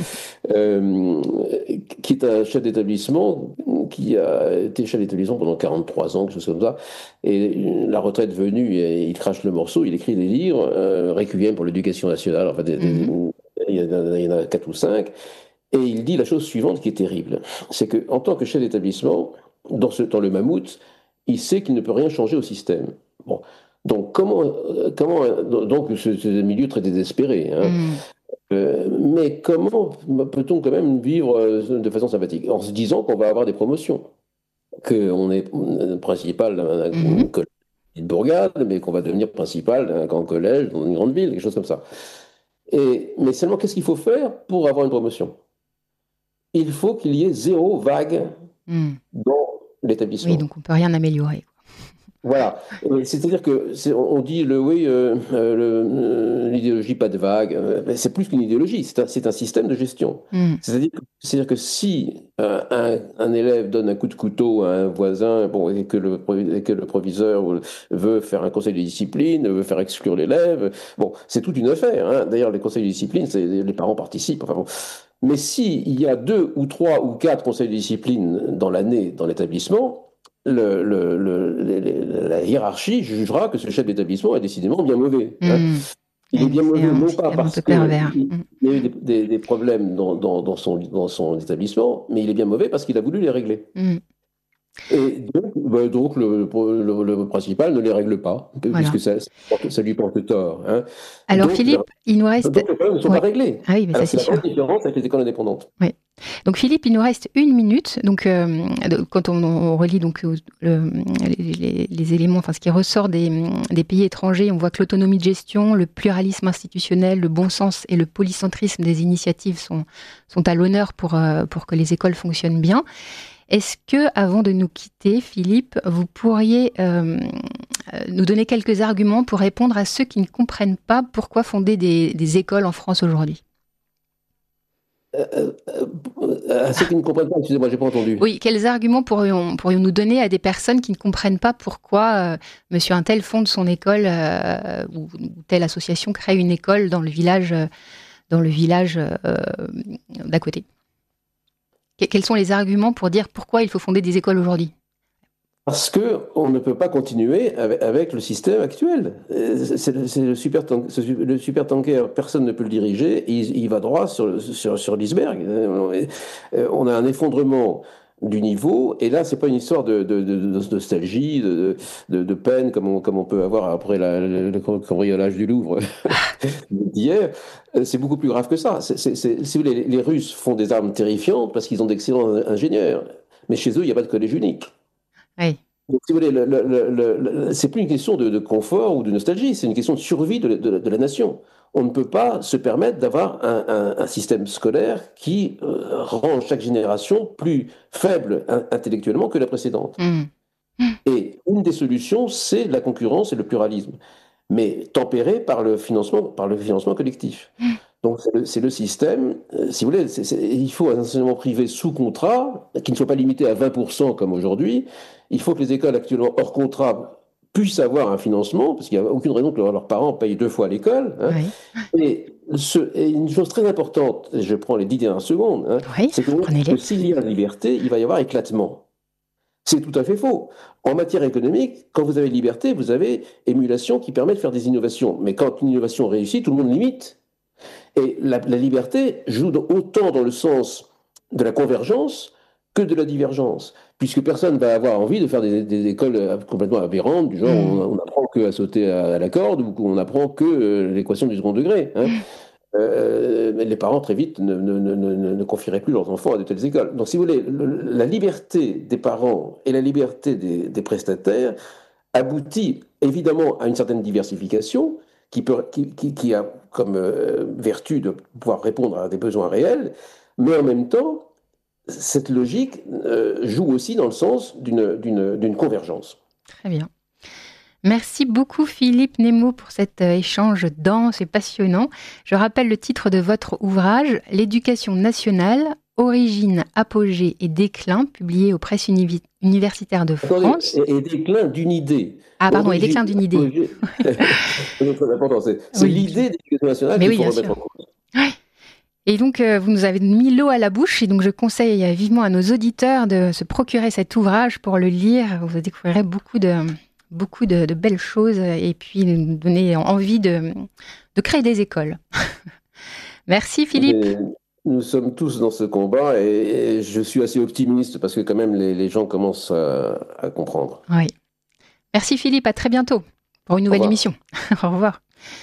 euh, qui est un chef d'établissement, qui a été chef d'établissement pendant quarante-trois ans, quelque chose comme ça, et la retraite venue, il crache le morceau, il écrit des livres, euh, Requiem pour l'éducation nationale, enfin, des, mmh. des, il, y en a, il y en a quatre ou cinq, et il dit la chose suivante qui est terrible, c'est qu'en tant que chef d'établissement, dans, ce, dans le mammouth, il sait qu'il ne peut rien changer au système. Bon. Donc, comment, comment donc c'est un milieu très désespéré. Hein. Mm. Euh, mais comment peut-on quand même vivre de façon sympathique en se disant qu'on va avoir des promotions, qu'on est principal d'un mm. collège de bourgade, mais qu'on va devenir principal d'un grand collège dans une grande ville, quelque chose comme ça. Et, mais seulement, qu'est-ce qu'il faut faire pour avoir une promotion? Il faut qu'il y ait zéro vague mm. dans l'établissement. Oui, donc on ne peut rien améliorer. Voilà, c'est-à-dire que c'est, on dit le oui, euh, euh, le, l'idéologie pas de vague, euh, c'est plus qu'une idéologie, c'est un, c'est un système de gestion. Mm. C'est-à-dire, c'est-à-dire que si euh, un, un élève donne un coup de couteau à un voisin, bon, et que le, et que le proviseur veut faire un conseil de discipline, veut faire exclure l'élève, bon, c'est toute une affaire. Hein. D'ailleurs, les conseils de discipline, c'est, les parents participent. Enfin bon. Mais s'il y a deux ou trois ou quatre conseils de discipline dans l'année dans l'établissement, Le, le, le, la hiérarchie jugera que ce chef d'établissement est décidément bien mauvais. Mmh. Hein. Il est bien c'est mauvais, non pas parce qu'il y a eu des, des, des problèmes dans, dans, dans, son, dans son établissement, mais il est bien mauvais parce qu'il a voulu les régler. Mmh. Et donc, bah, donc le, le, le principal ne les règle pas, voilà. puisque ça, ça lui porte tort. Hein. Alors donc, Philippe, la, il nous reste... Donc les problèmes ne sont ouais. pas réglés. Ah oui, mais Alors, ça c'est, c'est sûr. la grande différence avec les écoles indépendantes. Oui. Donc Philippe, il nous reste une minute. Donc euh, quand on, on relit donc le, les, les, les éléments, enfin ce qui ressort des, des pays étrangers, on voit que l'autonomie de gestion, le pluralisme institutionnel, le bon sens et le polycentrisme des initiatives sont sont à l'honneur pour euh, pour que les écoles fonctionnent bien. Est-ce que, avant de nous quitter, Philippe, vous pourriez euh, nous donner quelques arguments pour répondre à ceux qui ne comprennent pas pourquoi fonder des, des écoles en France aujourd'hui ? euh, euh, à ceux qui ne comprennent pas, excusez-moi, j'ai pas entendu. Oui, quels arguments pourrions, pourrions-nous donner à des personnes qui ne comprennent pas pourquoi euh, monsieur un tel fonde son école euh, ou, ou telle association crée une école dans le village, euh, dans le village euh, d'à côté? Que- Quels sont les arguments pour dire pourquoi il faut fonder des écoles aujourd'hui? Parce que on ne peut pas continuer avec, avec le système actuel. Euh, C'est le, c'est le super tank- c'est le super tanker, personne ne peut le diriger, il, il va droit sur, sur, sur l'iceberg. Euh, On a un effondrement du niveau, et là, c'est pas une histoire de, de, de, de nostalgie, de, de, de peine, comme on, comme on peut avoir après la- le, le cambriolage du Louvre d'hier. Euh, C'est beaucoup plus grave que ça. C'est, c'est, c'est- si vous voulez, les, les Russes font des armes terrifiantes parce qu'ils ont d'excellents ingénieurs, mais chez eux, il n'y a pas de collège unique. Oui. Donc, si vous voulez, le, le, le, le, le- c'est plus une question de, de confort ou de nostalgie, c'est une question de survie de, de, de la nation. On ne peut pas se permettre d'avoir un, un, un système scolaire qui euh, rend chaque génération plus faible in- intellectuellement que la précédente. Mmh. Et une des solutions, c'est la concurrence et le pluralisme, mais tempéré par le financement, par le financement collectif. Donc c'est le, c'est le système, euh, si vous voulez, c'est- c'est- il faut un enseignement privé sous contrat, qui ne soit pas limité à vingt pour cent comme aujourd'hui. Il faut que les écoles actuellement hors contrat puissent avoir un financement, parce qu'il n'y a aucune raison que leurs leurs parents payent deux fois l'école. Hein. Oui. Et, ce- et une chose très importante, et je prends les dix dernières secondes, hein, Oui, c'est que, prenez-les. que s'il y a liberté, il va y avoir éclatement. C'est tout à fait faux. En matière économique, quand vous avez liberté, vous avez émulation qui permet de faire des innovations. Mais quand une innovation réussit, tout le monde l'imite. Et la, la liberté joue dans- autant dans le sens de la convergence que de la divergence, puisque personne ne va avoir envie de faire des, des écoles euh, complètement aberrantes, du genre Mmh. on, on apprend que à sauter à, à la corde ou qu'on apprend que euh, l'équation du second degré. Hein. Euh, les parents, très vite, ne, ne, ne, ne, ne confieraient plus leurs enfants à de telles écoles. Donc, si vous voulez, le- la liberté des parents et la liberté des, des prestataires aboutit évidemment à une certaine diversification qui, peut, qui, qui, qui a comme euh, vertu de pouvoir répondre à des besoins réels, mais en même temps, cette logique euh, joue aussi dans le sens d'une, d'une, d'une convergence. Très bien. Merci beaucoup Philippe Nemo pour cet euh, échange dense et passionnant. Je rappelle le titre de votre ouvrage, L'éducation nationale, origine, apogée et déclin, publié aux presses univi- universitaires de Attendez, France. et, et déclin d'une idée. Ah pardon, et Origine, déclin d'une idée. apogée. C'est très important. C'est, c'est Oui. l'idée de l'éducation nationale Mais qu'il oui, faut bien remettre sûr. en cause. Et donc, euh, vous nous avez mis l'eau à la bouche, et donc je conseille vivement à nos auditeurs de se procurer cet ouvrage pour le lire. Vous découvrirez beaucoup de, beaucoup de, de belles choses, et puis nous donner envie de, de créer des écoles. Merci Philippe. Mais nous sommes tous dans ce combat et, et je suis assez optimiste parce que quand même les, les gens commencent à, à comprendre. Oui. Merci Philippe, à très bientôt pour une nouvelle revoir. émission. Au revoir.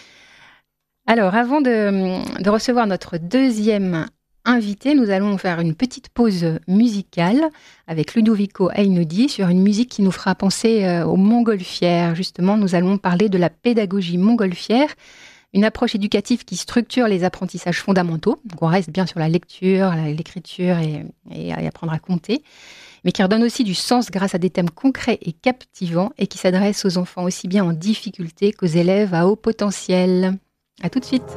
Alors, avant de, de recevoir notre deuxième invité, nous allons faire une petite pause musicale avec Ludovico Einaudi sur une musique qui nous fera penser euh, aux montgolfières. Justement, nous allons parler de la pédagogie montgolfière, une approche éducative qui structure les apprentissages fondamentaux. Donc, on reste bien sur la lecture, la- l'écriture et, et, et apprendre à compter, mais qui redonne aussi du sens grâce à des thèmes concrets et captivants et qui s'adresse aux enfants aussi bien en difficulté qu'aux élèves à haut potentiel. À tout de suite.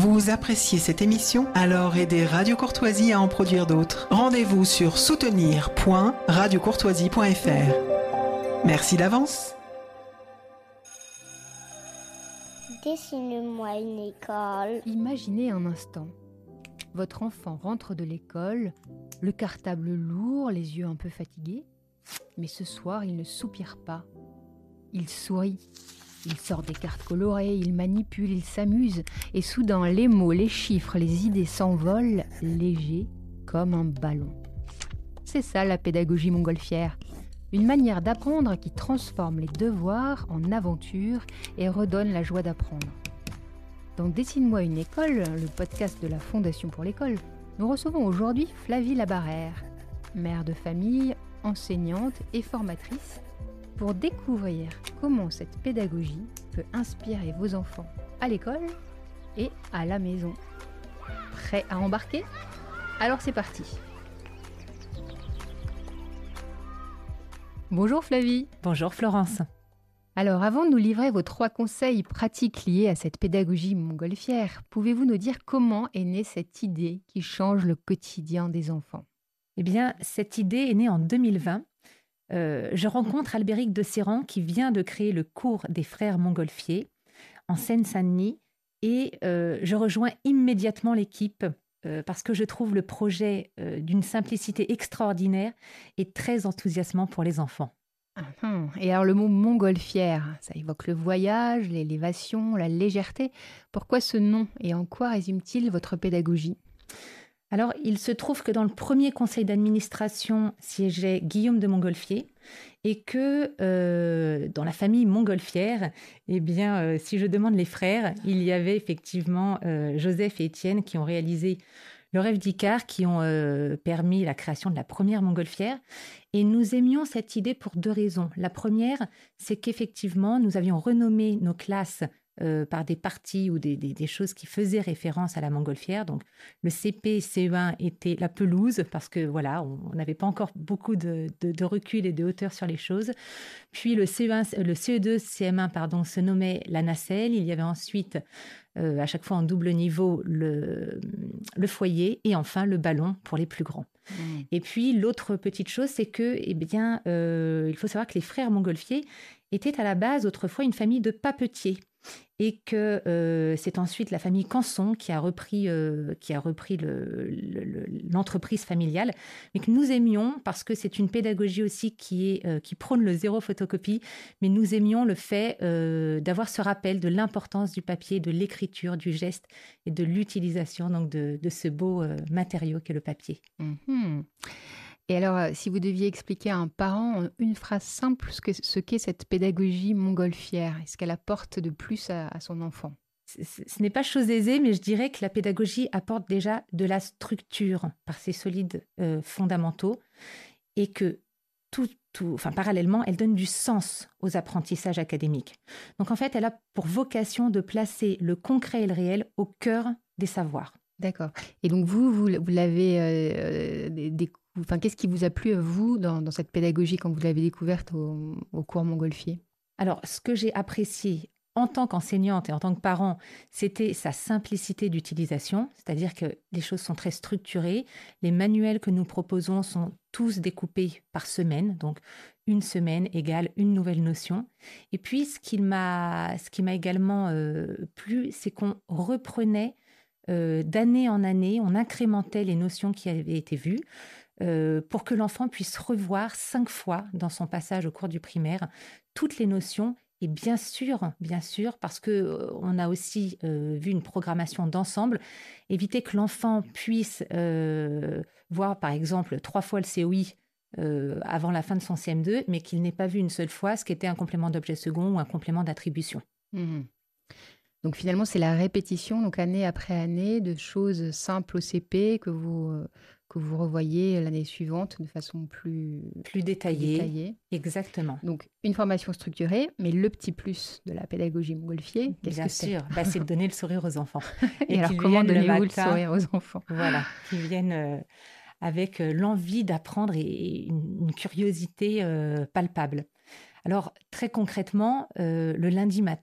Vous appréciez cette émission? Alors aidez Radio Courtoisie à en produire d'autres. Rendez-vous sur soutenir point radio courtoisie point f r. Merci d'avance. Dessine-moi une école. Imaginez un instant. Votre enfant rentre de l'école, le cartable lourd, les yeux un peu fatigués. Mais ce soir, il ne soupire pas. Il sourit. Il sort des cartes colorées, il manipule, il s'amuse. Et soudain, les mots, les chiffres, les idées s'envolent, légers comme un ballon. C'est ça la pédagogie montgolfière. Une manière d'apprendre qui transforme les devoirs en aventure et redonne la joie d'apprendre. Dans Dessine-moi une école, le podcast de la Fondation pour l'école, nous recevons aujourd'hui Flavie Labarrère, mère de famille, enseignante et formatrice, pour découvrir comment cette pédagogie peut inspirer vos enfants à l'école et à la maison. Prêts à embarquer? Alors c'est parti! Bonjour Flavie. Bonjour Florence. Alors avant de nous livrer vos trois conseils pratiques liés à cette pédagogie montgolfière, pouvez-vous nous dire comment est née cette idée qui change le quotidien des enfants? Eh bien, cette idée est née en deux mille vingt. Euh, je rencontre Albéric de Serran qui vient de créer le cours des frères montgolfiers en Seine-Saint-Denis et euh, je rejoins immédiatement l'équipe euh, parce que je trouve le projet euh, d'une simplicité extraordinaire et très enthousiasmant pour les enfants. Hum, et alors le mot montgolfière, ça évoque le voyage, l'élévation, la légèreté. Pourquoi ce nom et en quoi résume-t-il votre pédagogie? Alors, il se trouve que dans le premier conseil d'administration siégeait Guillaume de Montgolfier et que euh, dans la famille montgolfière, eh bien, euh, si je demande les frères, il y avait effectivement euh, Joseph et Étienne qui ont réalisé le rêve d'Icare, qui ont euh, permis la création de la première montgolfière. Et nous aimions cette idée pour deux raisons. La première, c'est qu'effectivement, nous avions renommé nos classes Euh, par des parties ou des, des, des choses qui faisaient référence à la montgolfière. Donc, le C P, C E un était la pelouse parce que voilà, on n'avait pas encore beaucoup de, de, de recul et de hauteur sur les choses. Puis le C E un, le C E deux, C M un, pardon, se nommait la nacelle. Il y avait ensuite, euh, à chaque fois en double niveau, le, le foyer et enfin le ballon pour les plus grands. Mmh. Et puis l'autre petite chose, c'est que, eh bien, euh, il faut savoir que les frères montgolfiers étaient à la base autrefois une famille de papetiers. Et que euh, c'est ensuite la famille Canson qui a repris, euh, qui a repris le, le, le, l'entreprise familiale, mais que nous aimions parce que c'est une pédagogie aussi qui, est, euh, qui prône le zéro photocopie, mais nous aimions le fait euh, d'avoir ce rappel de l'importance du papier, de l'écriture, du geste et de l'utilisation donc de, de ce beau euh, matériau qu'est le papier. Mmh. Et alors, si vous deviez expliquer à un parent en une phrase simple ce, que, ce qu'est cette pédagogie montgolfière, et ce qu'elle apporte de plus à, à son enfant? Ce, ce n'est pas chose aisée, mais je dirais que la pédagogie apporte déjà de la structure par ses solides euh, fondamentaux et que tout, tout, enfin, parallèlement, elle donne du sens aux apprentissages académiques. Donc en fait, elle a pour vocation de placer le concret et le réel au cœur des savoirs. D'accord. Et donc vous, vous, vous l'avez euh, des, enfin, qu'est-ce qui vous a plu à vous dans, dans cette pédagogie quand vous l'avez découverte au, au cours montgolfier? Alors, ce que j'ai apprécié en tant qu'enseignante et en tant que parent, c'était sa simplicité d'utilisation, c'est-à-dire que les choses sont très structurées. Les manuels que nous proposons sont tous découpés par semaine, donc une semaine égale une nouvelle notion. Et puis, ce qui m'a, ce qui m'a également euh, plu, c'est qu'on reprenait Euh, d'année en année, on incrémentait les notions qui avaient été vues euh, pour que l'enfant puisse revoir cinq fois dans son passage au cours du primaire toutes les notions. Et bien sûr, bien sûr, parce que euh, on a aussi euh, vu une programmation d'ensemble, éviter que l'enfant puisse euh, voir par exemple trois fois le C O I euh, avant la fin de son C M deux, mais qu'il n'ait pas vu une seule fois ce qu'était un complément d'objet second ou un complément d'attribution. Mmh. Donc finalement, c'est la répétition, donc année après année, de choses simples au C P que vous, euh, que vous revoyez l'année suivante de façon plus, plus détaillée. plus détaillée. Exactement. Donc une formation structurée, mais le petit plus de la pédagogie montgolfier, qu'est-ce Bien que c'est? sûr, bah, c'est de donner le sourire aux enfants. Et, Et alors comment donnez-vous le, le sourire aux enfants? Voilà, qui viennent euh, avec euh, l'envie d'apprendre et une, une curiosité euh, palpable. Alors très concrètement, euh, le lundi matin,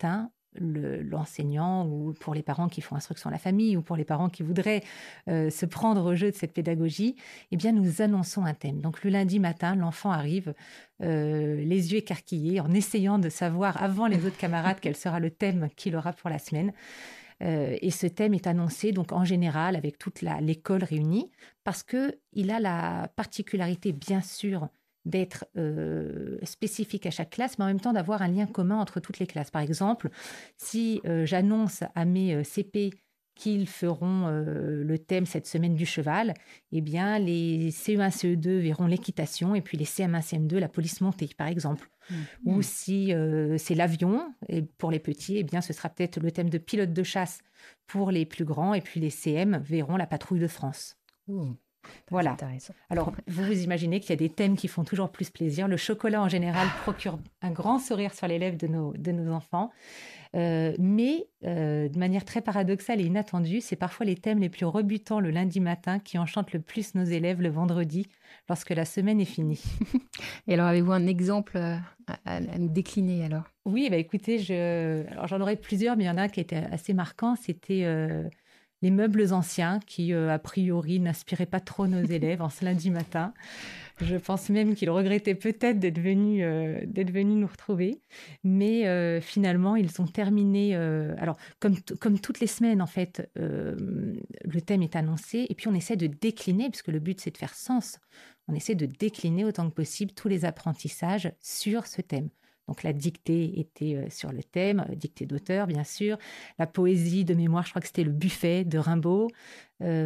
le, l'enseignant ou pour les parents qui font instruction à la famille ou pour les parents qui voudraient euh, se prendre au jeu de cette pédagogie, eh bien, nous annonçons un thème. Donc, le lundi matin, l'enfant arrive euh, les yeux écarquillés en essayant de savoir avant les autres camarades quel sera le thème qu'il aura pour la semaine. Euh, et ce thème est annoncé donc en général avec toute la, l'école réunie parce qu'il a la particularité, bien sûr, d'être euh, spécifique à chaque classe, mais en même temps d'avoir un lien commun entre toutes les classes. Par exemple, si euh, j'annonce à mes euh, C P qu'ils feront euh, le thème cette semaine du cheval, eh bien, les C E un, C E deux verront l'équitation et puis les C M un, C M deux la police montée, par exemple. Mmh. Ou si euh, c'est l'avion, et pour les petits, eh bien, ce sera peut-être le thème de pilote de chasse pour les plus grands et puis les C M verront la patrouille de France. Mmh. Voilà. Alors, vous vous imaginez qu'il y a des thèmes qui font toujours plus plaisir. Le chocolat, en général, procure un grand sourire sur les lèvres de nos, de nos enfants. Euh, mais, euh, de manière très paradoxale et inattendue, c'est parfois les thèmes les plus rebutants le lundi matin qui enchantent le plus nos élèves le vendredi, lorsque la semaine est finie. Et alors, avez-vous un exemple à, à, à nous décliner, alors ? Oui, bah, écoutez, je... alors, j'en aurais plusieurs, mais il y en a un qui était assez marquant. C'était... Euh... les meubles anciens qui, euh, a priori, n'inspiraient pas trop nos élèves en ce lundi matin. Je pense même qu'ils regrettaient peut-être d'être venus, euh, d'être venus nous retrouver. Mais euh, finalement, ils ont terminé... Euh, alors, comme, t- comme toutes les semaines, en fait, euh, le thème est annoncé. Et puis, on essaie de décliner, puisque le but, c'est de faire sens. On essaie de décliner autant que possible tous les apprentissages sur ce thème. Donc, la dictée était sur le thème, dictée d'auteur, bien sûr. La poésie de mémoire, je crois que c'était le buffet de Rimbaud. Euh,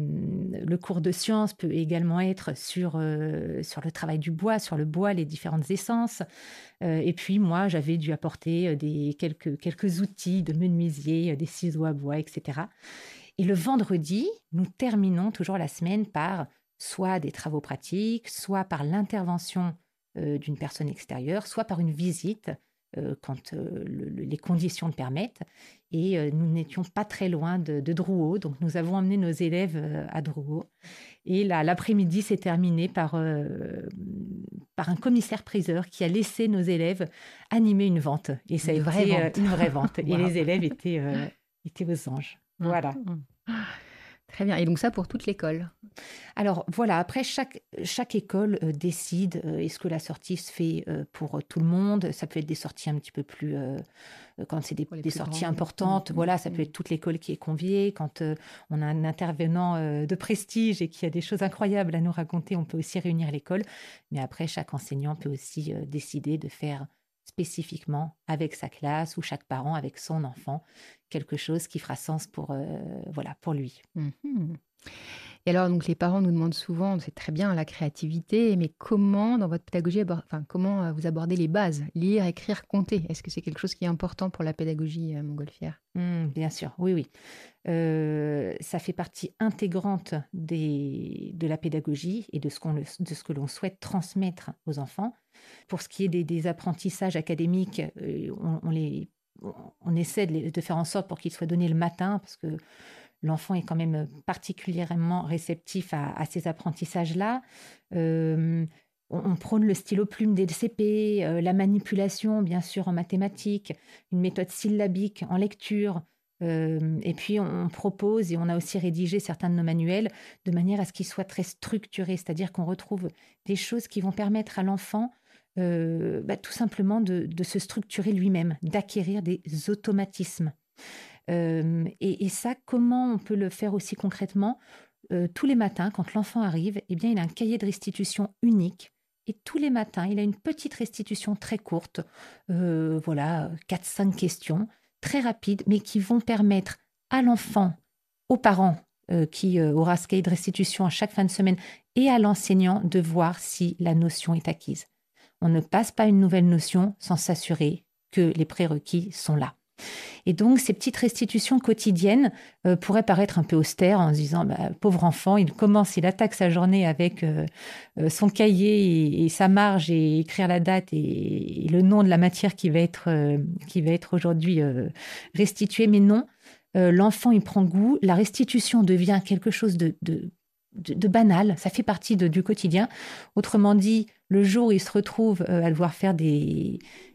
le cours de sciences peut également être sur, euh, sur le travail du bois, sur le bois, les différentes essences. Euh, et puis, moi, j'avais dû apporter des, quelques, quelques outils de menuisier, des ciseaux à bois, et cetera. Et le vendredi, nous terminons toujours la semaine par soit des travaux pratiques, soit par l'intervention Euh, d'une personne extérieure, soit par une visite euh, quand euh, le, le, les conditions le permettent. Et euh, nous n'étions pas très loin de, de Drouot, donc nous avons emmené nos élèves euh, à Drouot. Et là, l'après-midi s'est terminé par, euh, par un commissaire-priseur qui a laissé nos élèves animer une vente. Et ça a une été vraie euh, vente. une vraie vente. Wow. Et les élèves étaient, euh, étaient aux anges. Voilà. Mmh. Très bien. Et donc ça pour toute l'école ? Alors voilà, après chaque, chaque école euh, décide euh, est-ce que la sortie se fait euh, pour euh, tout le monde. Ça peut être des sorties un petit peu plus... Euh, quand c'est des, des sorties grandes. importantes, mmh. voilà, ça mmh. peut être toute l'école qui est conviée. Quand euh, on a un intervenant euh, de prestige et qui a des choses incroyables à nous raconter, on peut aussi réunir l'école. Mais après, chaque enseignant peut aussi euh, décider de faire spécifiquement avec sa classe ou chaque parent avec son enfant quelque chose qui fera sens pour, euh, voilà, pour lui. Mmh. Et alors, donc, les parents nous demandent souvent, c'est très bien la créativité, mais comment, dans votre pédagogie, abord, enfin, comment vous abordez les bases, lire, écrire, compter ? Est-ce que c'est quelque chose qui est important pour la pédagogie euh, montgolfière ? mmh, Bien sûr, oui, oui. Euh, ça fait partie intégrante des, de la pédagogie et de ce, qu'on, de ce que l'on souhaite transmettre aux enfants. Pour ce qui est des, des apprentissages académiques, euh, on, on, les, on essaie de, les, de faire en sorte pour qu'ils soient donnés le matin, parce que l'enfant est quand même particulièrement réceptif à, à ces apprentissages-là. Euh, on, on prône le stylo plume des C P, euh, la manipulation, bien sûr, en mathématiques, une méthode syllabique en lecture. Euh, et puis, on, on propose, et on a aussi rédigé certains de nos manuels, de manière à ce qu'ils soient très structurés, c'est-à-dire qu'on retrouve des choses qui vont permettre à l'enfant euh, bah, tout simplement de, de se structurer lui-même, d'acquérir des automatismes. Euh, et, et ça, comment on peut le faire aussi concrètement ? euh, Tous les matins, quand l'enfant arrive, eh bien, il a un cahier de restitution unique. Et tous les matins, il a une petite restitution très courte, euh, voilà, quatre cinq questions, très rapides, mais qui vont permettre à l'enfant, aux parents euh, qui euh, aura ce cahier de restitution à chaque fin de semaine, et à l'enseignant de voir si la notion est acquise. On ne passe pas une nouvelle notion sans s'assurer que les prérequis sont là. Et donc, ces petites restitutions quotidiennes euh, pourraient paraître un peu austères en se disant bah, « pauvre enfant, il commence, il attaque sa journée avec euh, euh, son cahier et, et sa marge et écrire la date et, et le nom de la matière qui va être, euh, qui va être aujourd'hui euh, restituée. » Mais non, euh, l'enfant, il prend goût, la restitution devient quelque chose de... de De, de banal, ça fait partie de, du quotidien. Autrement dit, le jour où il se retrouve euh, à devoir faire des,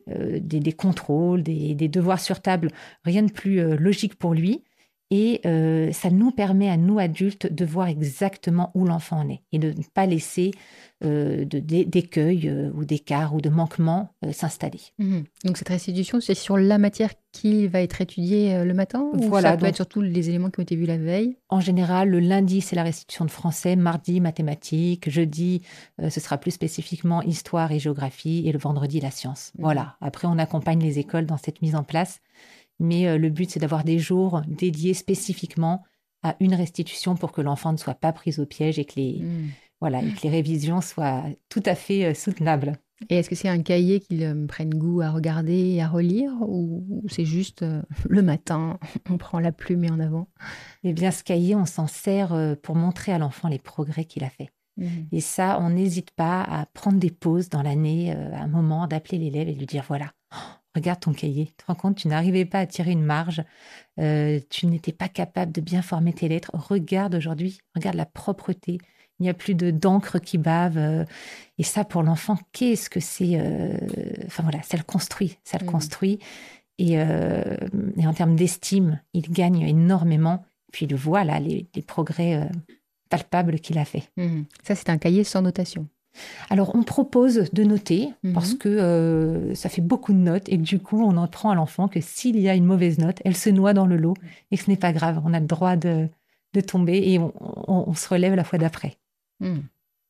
euh, des, des contrôles, des, des devoirs sur table, rien de plus euh, logique pour lui. Et euh, ça nous permet à nous adultes de voir exactement où l'enfant en est et de ne pas laisser euh, de, d'écueils euh, ou d'écarts ou de manquements euh, s'installer. Mmh. Donc cette restitution, c'est sur la matière qui va être étudiée euh, le matin ou voilà, ça peut donc, être sur tous les éléments qui ont été vus la veille? En général, le lundi, c'est la restitution de français, mardi, mathématiques, jeudi, euh, ce sera plus spécifiquement histoire et géographie et le vendredi, la science. Mmh. Voilà. Après, on accompagne les écoles dans cette mise en place. Mais euh, le but, c'est d'avoir des jours dédiés spécifiquement à une restitution pour que l'enfant ne soit pas pris au piège et que les, mmh. voilà, et que les révisions soient tout à fait euh, soutenables. Et est-ce que c'est un cahier qu'ils euh, prennent goût à regarder et à relire ou, ou c'est juste euh, le matin, on prend la plume et en avant? Eh bien, ce cahier, on s'en sert euh, pour montrer à l'enfant les progrès qu'il a faits. Mmh. Et ça, on n'hésite pas à prendre des pauses dans l'année, euh, à un moment, d'appeler l'élève et de lui dire, voilà, regarde ton cahier, tu te rends compte, tu n'arrivais pas à tirer une marge, euh, tu n'étais pas capable de bien former tes lettres. Regarde aujourd'hui, regarde la propreté, il n'y a plus de d'encre qui bave. Euh, et ça, pour l'enfant, qu'est-ce que c'est euh, Enfin voilà, ça le construit, ça le mmh. construit. Et, euh, et en termes d'estime, il gagne énormément. Puis il voit là les, les progrès euh, palpables qu'il a fait. Mmh. Ça, c'est un cahier sans notation. Alors, on propose de noter mmh. parce que euh, ça fait beaucoup de notes et que du coup, on apprend à l'enfant que s'il y a une mauvaise note, elle se noie dans le lot et que ce n'est pas grave. On a le droit de, de tomber et on, on, on se relève la fois d'après. Mmh.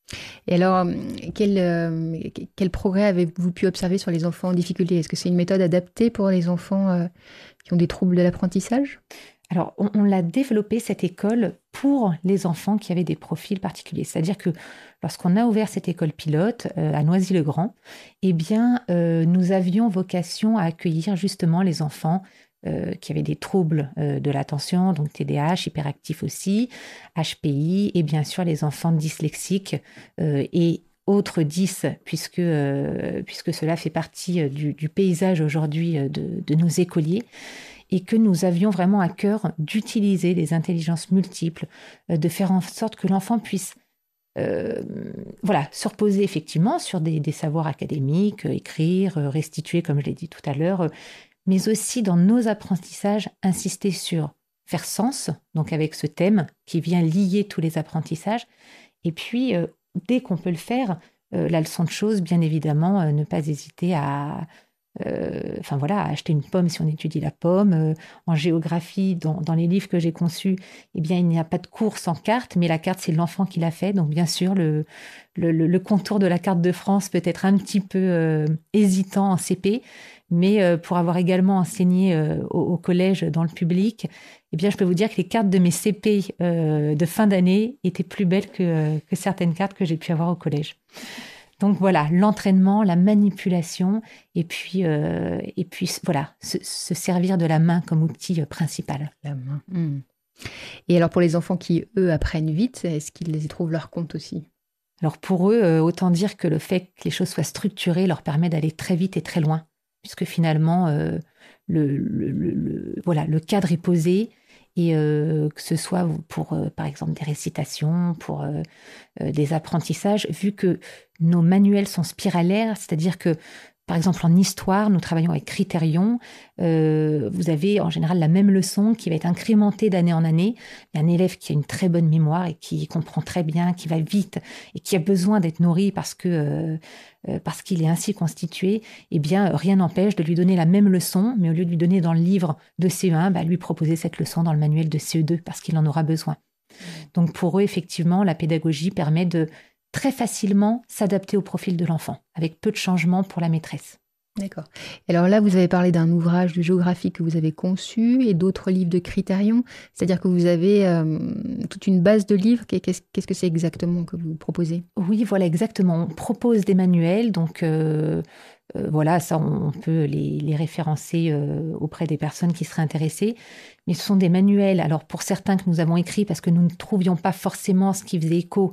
Et alors, quel, euh, quel progrès avez-vous pu observer sur les enfants en difficulté? Est-ce que c'est une méthode adaptée pour les enfants euh, qui ont des troubles de l'apprentissage? Alors, on, on l'a développé, cette école, pour les enfants qui avaient des profils particuliers. C'est-à-dire que lorsqu'on a ouvert cette école pilote euh, à Noisy-le-Grand, eh bien, euh, nous avions vocation à accueillir justement les enfants euh, qui avaient des troubles euh, de l'attention, donc T D A H, hyperactifs aussi, H P I, et bien sûr les enfants dyslexiques euh, et autres dys, puisque, euh, puisque cela fait partie du, du paysage aujourd'hui de, de nos écoliers. Et que nous avions vraiment à cœur d'utiliser les intelligences multiples, euh, de faire en sorte que l'enfant puisse euh, voilà, se reposer effectivement sur des, des savoirs académiques, euh, écrire, euh, restituer, comme je l'ai dit tout à l'heure, euh, mais aussi dans nos apprentissages, insister sur faire sens, donc avec ce thème qui vient lier tous les apprentissages, et puis euh, dès qu'on peut le faire, euh, la leçon de choses, bien évidemment, euh, ne pas hésiter à... Euh, enfin voilà, acheter une pomme si on étudie la pomme. Euh, en géographie, dans, dans les livres que j'ai conçus, eh bien, il n'y a pas de cours sans carte, mais la carte, c'est l'enfant qui l'a fait. Donc, bien sûr, le, le, le contour de la carte de France peut être un petit peu euh, hésitant en C P, mais euh, pour avoir également enseigné euh, au, au collège dans le public, eh bien, je peux vous dire que les cartes de mes C P euh, de fin d'année étaient plus belles que, que certaines cartes que j'ai pu avoir au collège. Donc voilà, l'entraînement, la manipulation, et puis, euh, et puis voilà, se, se servir de la main comme outil principal. La main. Mmh. Et alors pour les enfants qui, eux, apprennent vite, est-ce qu'ils y trouvent leur compte aussi? Alors pour eux, euh, autant dire que le fait que les choses soient structurées leur permet d'aller très vite et très loin, puisque finalement, euh, le, le, le, le, voilà, le cadre est posé. Et euh, que ce soit pour, euh, par exemple, des récitations, pour euh, euh, des apprentissages, vu que nos manuels sont spiralaires, c'est-à-dire que, par exemple, en histoire, nous travaillons avec Critérion. Euh, vous avez en général la même leçon qui va être incrémentée d'année en année. Il y a un élève qui a une très bonne mémoire et qui comprend très bien, qui va vite et qui a besoin d'être nourri parce que euh, euh, parce qu'il est ainsi constitué. Eh bien, rien n'empêche de lui donner la même leçon, mais au lieu de lui donner dans le livre de C E un, bah, lui proposer cette leçon dans le manuel de C E deux parce qu'il en aura besoin. Donc pour eux, effectivement, la pédagogie permet de très facilement s'adapter au profil de l'enfant, avec peu de changements pour la maîtresse. D'accord. Et alors là, vous avez parlé d'un ouvrage de géographie que vous avez conçu et d'autres livres de Critérion, c'est-à-dire que vous avez euh, toute une base de livres. Qu'est-ce, qu'est-ce que c'est exactement que vous proposez? Oui, voilà, exactement. On propose des manuels, donc euh, euh, voilà, ça, on, on peut les, les référencer euh, auprès des personnes qui seraient intéressées. Mais ce sont des manuels, alors pour certains que nous avons écrits parce que nous ne trouvions pas forcément ce qui faisait écho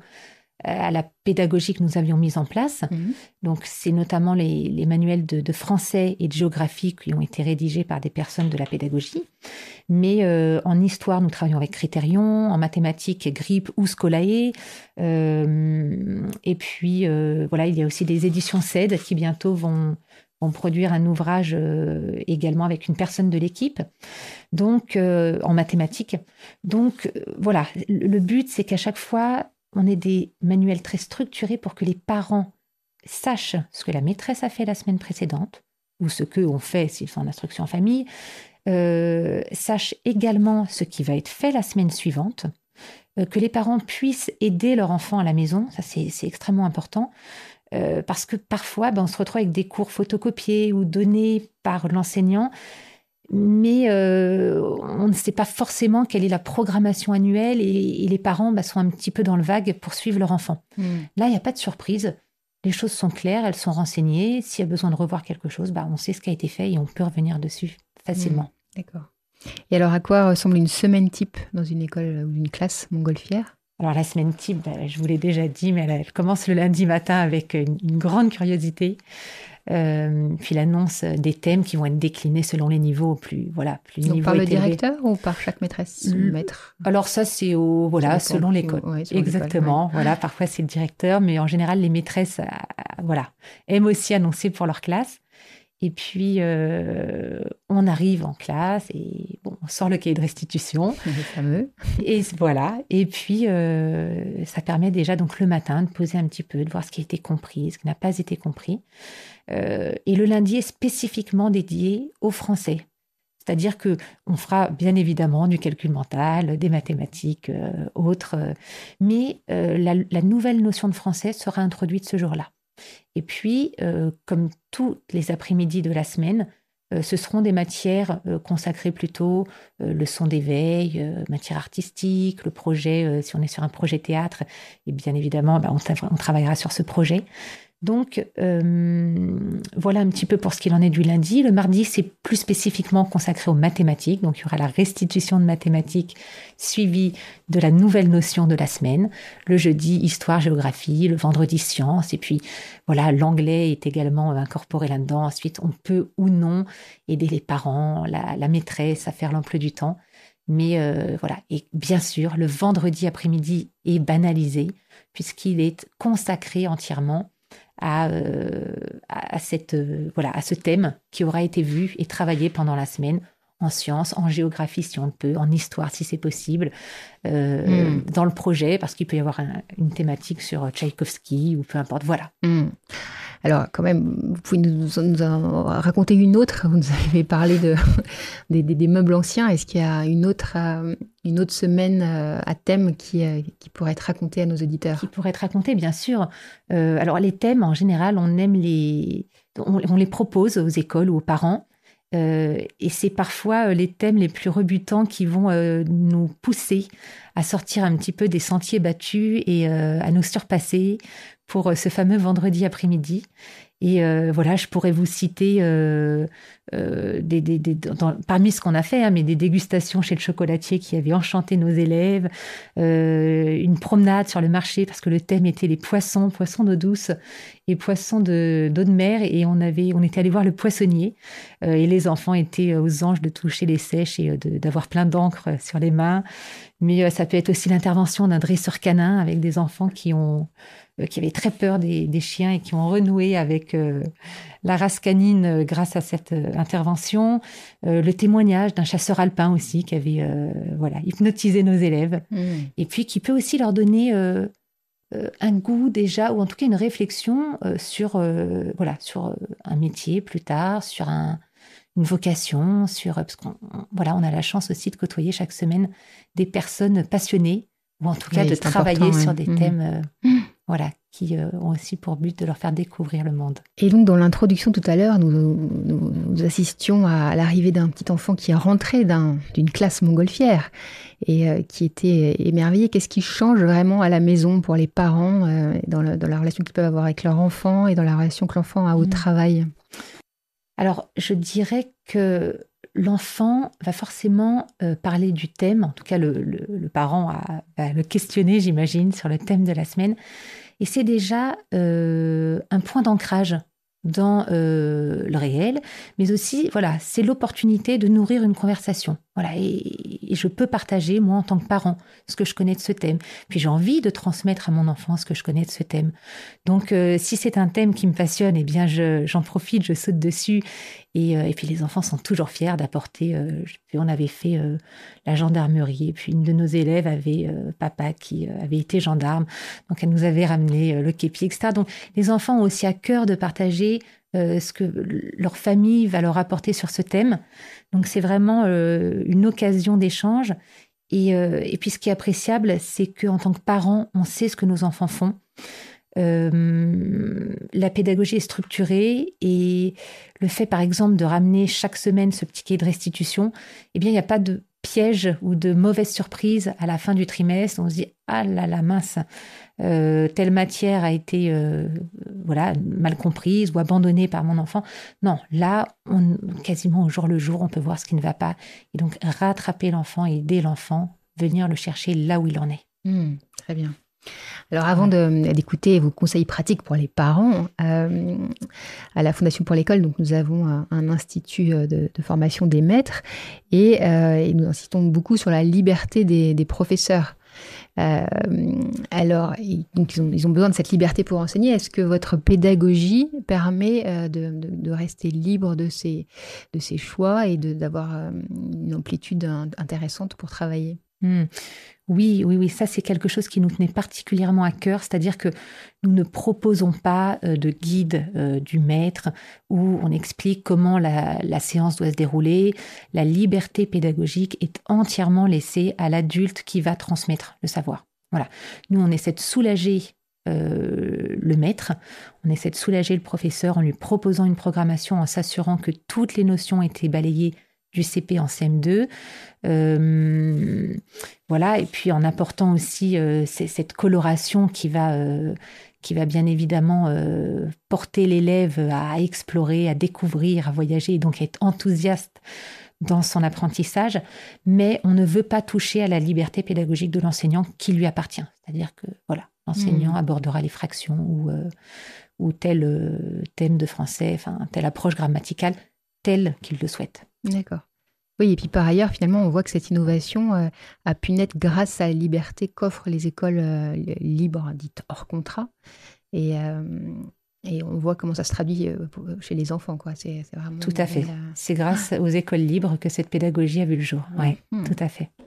à la pédagogie que nous avions mise en place. Mmh. Donc, c'est notamment les, les manuels de, de français et de géographie qui ont été rédigés par des personnes de la pédagogie. Mais euh, en histoire, nous travaillons avec Critérion, en mathématiques, Grip ou Scolae. Euh, et puis, euh, voilà, il y a aussi des éditions C E D qui bientôt vont, vont produire un ouvrage euh, également avec une personne de l'équipe, donc euh, en mathématiques. Donc euh, voilà, le but, c'est qu'à chaque fois, on ait des manuels très structurés pour que les parents sachent ce que la maîtresse a fait la semaine précédente, ou ce qu'eux ont fait s'ils sont en instruction en famille, euh, sachent également ce qui va être fait la semaine suivante, euh, que les parents puissent aider leur enfant à la maison, ça c'est, c'est extrêmement important, euh, parce que parfois ben, on se retrouve avec des cours photocopiés ou donnés par l'enseignant, mais euh, on ne sait pas forcément quelle est la programmation annuelle et, et les parents ben, sont un petit peu dans le vague pour suivre leur enfant. Mmh. Là, il n'y a pas de surprise. Les choses sont claires, elles sont renseignées. S'il y a besoin de revoir quelque chose, bah, on sait ce qui a été fait et on peut revenir dessus facilement. Mmh, d'accord. Et alors, à quoi ressemble une semaine type dans une école ou une classe montgolfière ? Alors, la semaine type, bah, je vous l'ai déjà dit, mais elle, elle commence le lundi matin avec une, une grande curiosité. Euh, puis l'annonce des thèmes qui vont être déclinés selon les niveaux plus voilà plus donc niveau par le élevé. Directeur ou par chaque maîtresse Le... maître alors ça c'est au voilà ça selon l'école ouais, selon exactement l'école, ouais. Voilà, parfois c'est le directeur, mais en général les maîtresses euh, voilà aiment aussi annoncer pour leur classe. Et puis euh, on arrive en classe et bon, on sort le cahier de restitution, le fameux. Et voilà. Et puis euh, ça permet déjà donc le matin de poser un petit peu, de voir ce qui a été compris, ce qui n'a pas été compris. Euh, et le lundi est spécifiquement dédié au français. C'est-à-dire que on fera bien évidemment du calcul mental, des mathématiques, euh, autres, euh, mais euh, la, la nouvelle notion de français sera introduite ce jour-là. Et puis, euh, comme tous les après-midi de la semaine, euh, ce seront des matières euh, consacrées plutôt euh, leçons d'éveil, euh, matière artistique, le projet, euh, si on est sur un projet théâtre, et bien évidemment, bah, on, tra- on travaillera sur ce projet. Donc, euh, voilà un petit peu pour ce qu'il en est du lundi. Le mardi, c'est plus spécifiquement consacré aux mathématiques. Donc, il y aura la restitution de mathématiques suivie de la nouvelle notion de la semaine. Le jeudi, histoire, géographie. Le vendredi, sciences. Et puis, voilà, l'anglais est également incorporé là-dedans. Ensuite, on peut ou non aider les parents, la, la maîtresse à faire l'emploi du temps. Mais euh, voilà, et bien sûr, le vendredi après-midi est banalisé puisqu'il est consacré entièrement À, euh, à, cette, euh, voilà, à ce thème qui aura été vu et travaillé pendant la semaine en sciences, en géographie si on le peut, en histoire si c'est possible, euh, mm. dans le projet, parce qu'il peut y avoir un, une thématique sur Tchaïkovski ou peu importe, voilà. Mm. Alors quand même, vous pouvez nous, nous en raconter une autre, vous nous avez parlé de, des, des, des meubles anciens, est-ce qu'il y a une autre, une autre semaine à thème qui, qui pourrait être racontée à nos auditeurs ? Qui pourrait être racontée, bien sûr. Euh, alors les thèmes, en général, on aime les... On, on les propose aux écoles ou aux parents. Euh, et c'est parfois les thèmes les plus rebutants qui vont euh, nous pousser à sortir un petit peu des sentiers battus et euh, à nous surpasser pour euh, ce fameux vendredi après-midi. Et euh, voilà, je pourrais vous citer euh, euh, des, des, des, dans, parmi ce qu'on a fait, hein, mais des dégustations chez le chocolatier qui avaient enchanté nos élèves, euh, une promenade sur le marché parce que le thème était les poissons, poissons d'eau douce et poissons de, d'eau de mer. Et on, avait, on était allé voir le poissonnier euh, et les enfants étaient aux anges de toucher les sèches et de, d'avoir plein d'encre sur les mains. Mais euh, ça peut être aussi l'intervention d'un dresseur canin avec des enfants qui ont... qui avaient très peur des, des chiens et qui ont renoué avec euh, la race canine euh, grâce à cette euh, intervention. Euh, le témoignage d'un chasseur alpin aussi qui avait euh, voilà, hypnotisé nos élèves. Mmh. Et puis qui peut aussi leur donner euh, euh, un goût déjà, ou en tout cas une réflexion euh, sur, euh, voilà, sur euh, un métier plus tard, sur un, une vocation, sur, parce qu'on voilà, on a la chance aussi de côtoyer chaque semaine des personnes passionnées, ou en tout cas oui, de travailler sur ouais. des mmh. thèmes... Euh, mmh. Voilà, qui euh, ont aussi pour but de leur faire découvrir le monde. Et donc, dans l'introduction tout à l'heure, nous, nous, nous assistions à l'arrivée d'un petit enfant qui est rentré d'un, d'une classe montgolfière et euh, qui était émerveillé. Qu'est-ce qui change vraiment à la maison pour les parents, euh, dans, le, dans la relation qu'ils peuvent avoir avec leur enfant et dans la relation que l'enfant a au mmh. travail ? Alors, je dirais que l'enfant va forcément euh, parler du thème, en tout cas le, le, le parent a, va le questionner, j'imagine, sur le thème de la semaine. Et c'est déjà euh, un point d'ancrage dans euh, le réel, mais aussi, voilà, c'est l'opportunité de nourrir une conversation. Voilà, et, et je peux partager, moi, en tant que parent, ce que je connais de ce thème. Puis j'ai envie de transmettre à mon enfant ce que je connais de ce thème. Donc, euh, si c'est un thème qui me passionne, eh bien, je, j'en profite, je saute dessus. Et, euh, et puis, les enfants sont toujours fiers d'apporter... Euh, on avait fait euh, la gendarmerie, et puis une de nos élèves avait euh, papa qui euh, avait été gendarme. Donc, elle nous avait ramené euh, le képi, et cetera. Donc, les enfants ont aussi à cœur de partager euh, ce que leur famille va leur apporter sur ce thème. Donc, c'est vraiment euh, une occasion d'échange. Et, euh, et puis, ce qui est appréciable, c'est qu'en tant que parents, on sait ce que nos enfants font. Euh, la pédagogie est structurée et le fait, par exemple, de ramener chaque semaine ce petit cahier de restitution, eh bien, il n'y a pas de piège ou de mauvaise surprise à la fin du trimestre. On se dit « Ah là là, mince, euh, telle matière a été euh, voilà, mal comprise ou abandonnée par mon enfant. » Non, là, on, quasiment au jour le jour, on peut voir ce qui ne va pas. Et donc, rattraper l'enfant et aider l'enfant, venir le chercher là où il en est. Mmh, très bien. Alors, avant de, d'écouter vos conseils pratiques pour les parents, euh, à la Fondation pour l'école, donc nous avons un, un institut de, de formation des maîtres et, euh, et nous insistons beaucoup sur la liberté des, des professeurs. Euh, alors, ils, donc ils, ont, ils ont besoin de cette liberté pour enseigner. Est-ce que votre pédagogie permet euh, de, de, de rester libre de ses, de ses choix et de, d'avoir euh, une amplitude intéressante pour travailler ? Mmh. Oui, oui, oui, ça c'est quelque chose qui nous tenait particulièrement à cœur, c'est-à-dire que nous ne proposons pas euh, de guide euh, du maître où on explique comment la, la séance doit se dérouler. La liberté pédagogique est entièrement laissée à l'adulte qui va transmettre le savoir. Voilà. Nous, on essaie de soulager euh, le maître, on essaie de soulager le professeur en lui proposant une programmation, en s'assurant que toutes les notions étaient balayées du C P en C M deux. Euh, voilà, et puis en apportant aussi euh, c- cette coloration qui va, euh, qui va bien évidemment euh, porter l'élève à explorer, à découvrir, à voyager, et donc être enthousiaste dans son apprentissage, mais on ne veut pas toucher à la liberté pédagogique de l'enseignant qui lui appartient. C'est-à-dire que voilà, l'enseignant mmh. abordera les fractions ou, euh, ou tel euh, thème de français, enfin telle approche grammaticale, telle qu'il le souhaite. D'accord. Oui, et puis par ailleurs, finalement, on voit que cette innovation euh, a pu naître grâce à la liberté qu'offrent les écoles euh, libres, dites hors contrat. Et, euh, et on voit comment ça se traduit euh, chez les enfants, quoi. C'est, c'est vraiment... Tout à fait. La... C'est grâce aux écoles libres que cette pédagogie a vu le jour. Oui, mmh. tout à fait.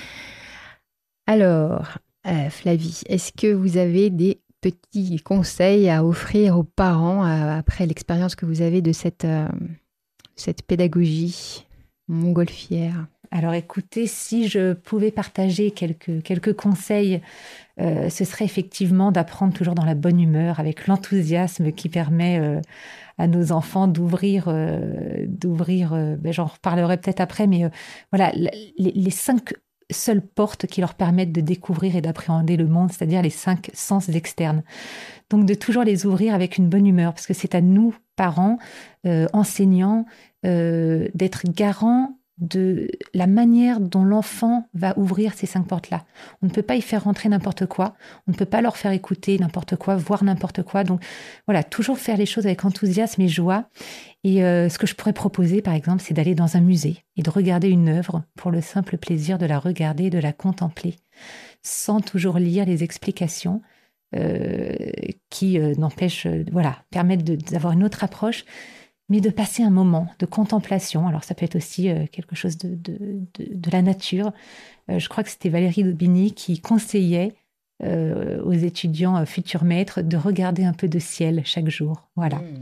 Alors, euh, Flavie, est-ce que vous avez des petits conseils à offrir aux parents euh, après l'expérience que vous avez de cette, euh, cette pédagogie montgolfière? Alors écoutez, si je pouvais partager quelques, quelques conseils, euh, ce serait effectivement d'apprendre toujours dans la bonne humeur, avec l'enthousiasme qui permet euh, à nos enfants d'ouvrir, euh, d'ouvrir euh, ben, j'en reparlerai peut-être après, mais euh, voilà, les, les cinq seules portes qui leur permettent de découvrir et d'appréhender le monde, c'est-à-dire les cinq sens externes. Donc de toujours les ouvrir avec une bonne humeur, parce que c'est à nous, parents, euh, enseignants, euh, d'être garants de la manière dont l'enfant va ouvrir ces cinq portes-là. On ne peut pas y faire rentrer n'importe quoi, on ne peut pas leur faire écouter n'importe quoi, voir n'importe quoi. Donc voilà, toujours faire les choses avec enthousiasme et joie. Et euh, ce que je pourrais proposer, par exemple, c'est d'aller dans un musée et de regarder une œuvre pour le simple plaisir de la regarder et de la contempler, sans toujours lire les explications euh, qui euh, n'empêchent, euh, voilà, permettent de, d'avoir une autre approche, mais de passer un moment de contemplation. Alors ça peut être aussi euh, quelque chose de, de, de, de la nature. Euh, je crois que c'était Valérie Daubigny qui conseillait euh, aux étudiants euh, futurs maîtres de regarder un peu de ciel chaque jour. Voilà. Mmh.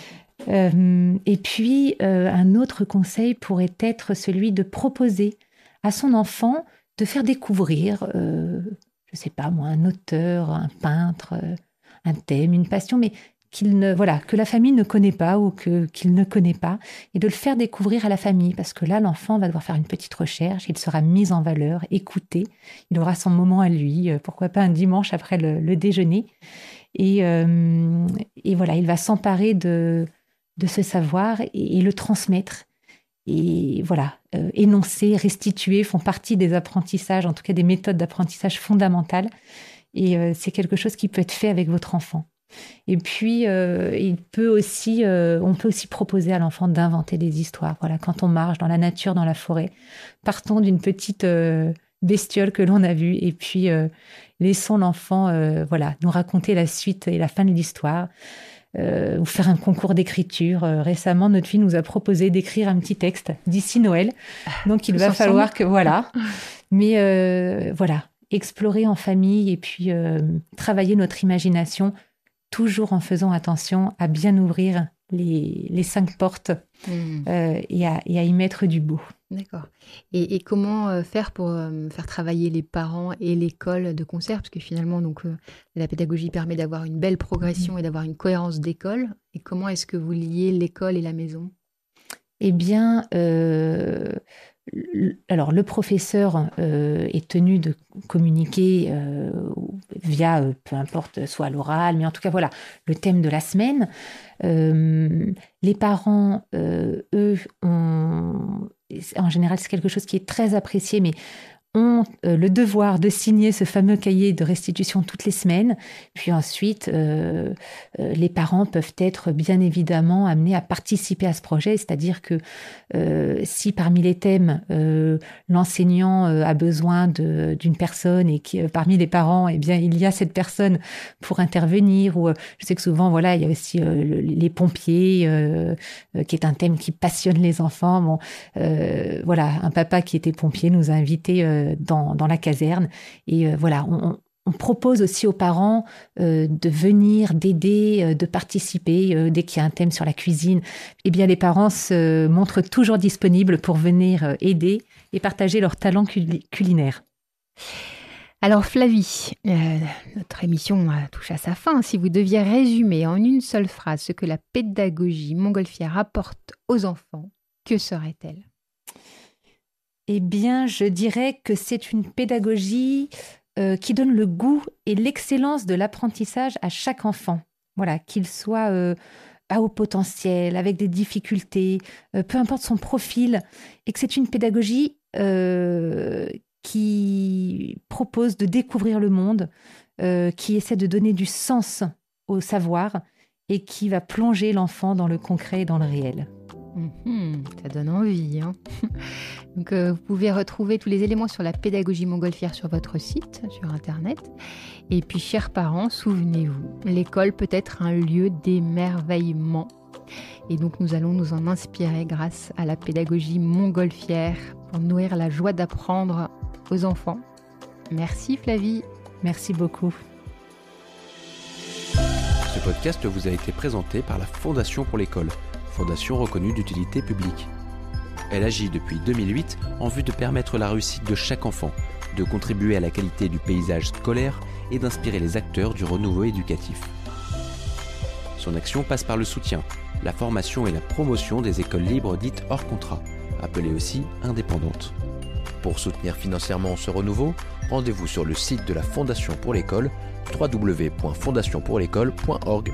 Euh, et puis, euh, un autre conseil pourrait être celui de proposer à son enfant de faire découvrir, euh, je ne sais pas moi, un auteur, un peintre, euh, un thème, une passion, mais qu'il ne, voilà, que la famille ne connaît pas ou que, qu'il ne connaît pas, et de le faire découvrir à la famille, parce que là, l'enfant va devoir faire une petite recherche, il sera mis en valeur, écouté, il aura son moment à lui, pourquoi pas un dimanche après le, le déjeuner, et, euh, et voilà, il va s'emparer de, de ce savoir et, et le transmettre. Et voilà, euh, énoncer, restituer font partie des apprentissages, en tout cas des méthodes d'apprentissage fondamentales, et euh, c'est quelque chose qui peut être fait avec votre enfant. Et puis, euh, il peut aussi, euh, on peut aussi proposer à l'enfant d'inventer des histoires. Voilà, quand on marche dans la nature, dans la forêt, partons d'une petite euh, bestiole que l'on a vue et puis euh, laissons l'enfant euh, voilà, nous raconter la suite et la fin de l'histoire. Euh, ou faire un concours d'écriture. Euh, récemment, notre fille nous a proposé d'écrire un petit texte d'ici Noël. Donc, il Tous va ensemble. falloir que... Voilà. Mais euh, voilà, explorer en famille et puis euh, travailler notre imagination, toujours en faisant attention à bien ouvrir les, les cinq portes mmh. euh, et, à, et à y mettre du beau. D'accord. Et, et comment euh, faire pour euh, faire travailler les parents et l'école de concert? Parce que finalement, donc, euh, la pédagogie permet d'avoir une belle progression mmh. et d'avoir une cohérence d'école. Et comment est-ce que vous liez l'école et la maison? Eh bien, euh, alors le professeur euh, est tenu de communiquer euh, via, euh, peu importe, soit l'oral, mais en tout cas, voilà, le thème de la semaine. Euh, les parents, euh, eux, ont... En général, c'est quelque chose qui est très apprécié, mais ont euh, le devoir de signer ce fameux cahier de restitution toutes les semaines. Puis ensuite, euh, euh, les parents peuvent être bien évidemment amenés à participer à ce projet, c'est-à-dire que euh, si parmi les thèmes, euh, l'enseignant euh, a besoin de, d'une personne et que euh, parmi les parents, eh bien, il y a cette personne pour intervenir, ou euh, je sais que souvent, voilà, il y a aussi euh, le, les pompiers, euh, euh, qui est un thème qui passionne les enfants. Bon, euh, voilà, un papa qui était pompier nous a invités euh, Dans, dans la caserne. Et euh, voilà, on, on propose aussi aux parents euh, de venir, d'aider, euh, de participer. Euh, dès qu'il y a un thème sur la cuisine, eh bien, les parents se montrent toujours disponibles pour venir euh, aider et partager leur talent cul- culinaire. Alors Flavie, euh, notre émission touche à sa fin. Si vous deviez résumer en une seule phrase ce que la pédagogie montgolfière apporte aux enfants, que serait-elle ? Eh bien, je dirais que c'est une pédagogie euh, qui donne le goût et l'excellence de l'apprentissage à chaque enfant. Voilà, qu'il soit euh, à haut potentiel, avec des difficultés, euh, peu importe son profil, et que c'est une pédagogie euh, qui propose de découvrir le monde, euh, qui essaie de donner du sens au savoir et qui va plonger l'enfant dans le concret et dans le réel. Mmh, ça donne envie. Hein. Donc, euh, vous pouvez retrouver tous les éléments sur la pédagogie montgolfière sur votre site, sur Internet. Et puis, chers parents, souvenez-vous, l'école peut être un lieu d'émerveillement. Et donc, nous allons nous en inspirer grâce à la pédagogie montgolfière pour nourrir la joie d'apprendre aux enfants. Merci Flavie. Merci beaucoup. Ce podcast vous a été présenté par la Fondation pour l'école. Fondation reconnue d'utilité publique. Elle agit depuis deux mille huit en vue de permettre la réussite de chaque enfant, de contribuer à la qualité du paysage scolaire et d'inspirer les acteurs du renouveau éducatif. Son action passe par le soutien, la formation et la promotion des écoles libres dites hors contrat, appelées aussi indépendantes. Pour soutenir financièrement ce renouveau, rendez-vous sur le site de la Fondation pour l'école, w w w point fondation pour l'école point org.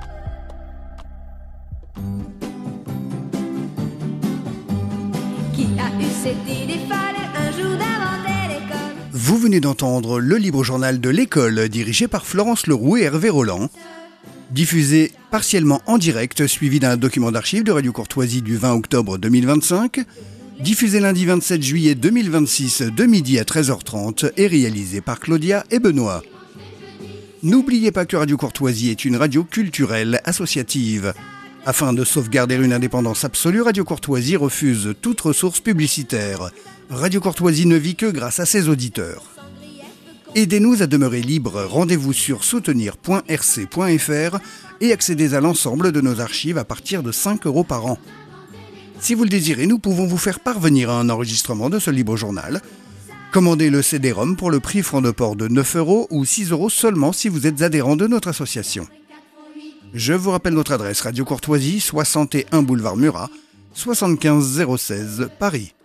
Qui a eu cette idée folle un jour d'inventer l'école? Vous venez d'entendre le libre journal de l'école, dirigé par Florence Leroux et Hervé Roland. Diffusé partiellement en direct, suivi d'un document d'archives de Radio Courtoisie du vingt octobre deux mille vingt-cinq, diffusé lundi vingt-sept juillet deux mille vingt-six de midi à treize heures trente et réalisé par Claudia et Benoît. N'oubliez pas que Radio Courtoisie est une radio culturelle associative. Afin de sauvegarder une indépendance absolue, Radio Courtoisie refuse toute ressource publicitaire. Radio Courtoisie ne vit que grâce à ses auditeurs. Aidez-nous à demeurer libres. Rendez-vous sur soutenir point r c point f r et accédez à l'ensemble de nos archives à partir de cinq euros par an. Si vous le désirez, nous pouvons vous faire parvenir un enregistrement de ce libre journal. Commandez le C D-ROM pour le prix franc de port de neuf euros ou six euros seulement si vous êtes adhérent de notre association. Je vous rappelle notre adresse: Radio Courtoisie, soixante et un boulevard Murat, soixante-quinze zéro seize, Paris.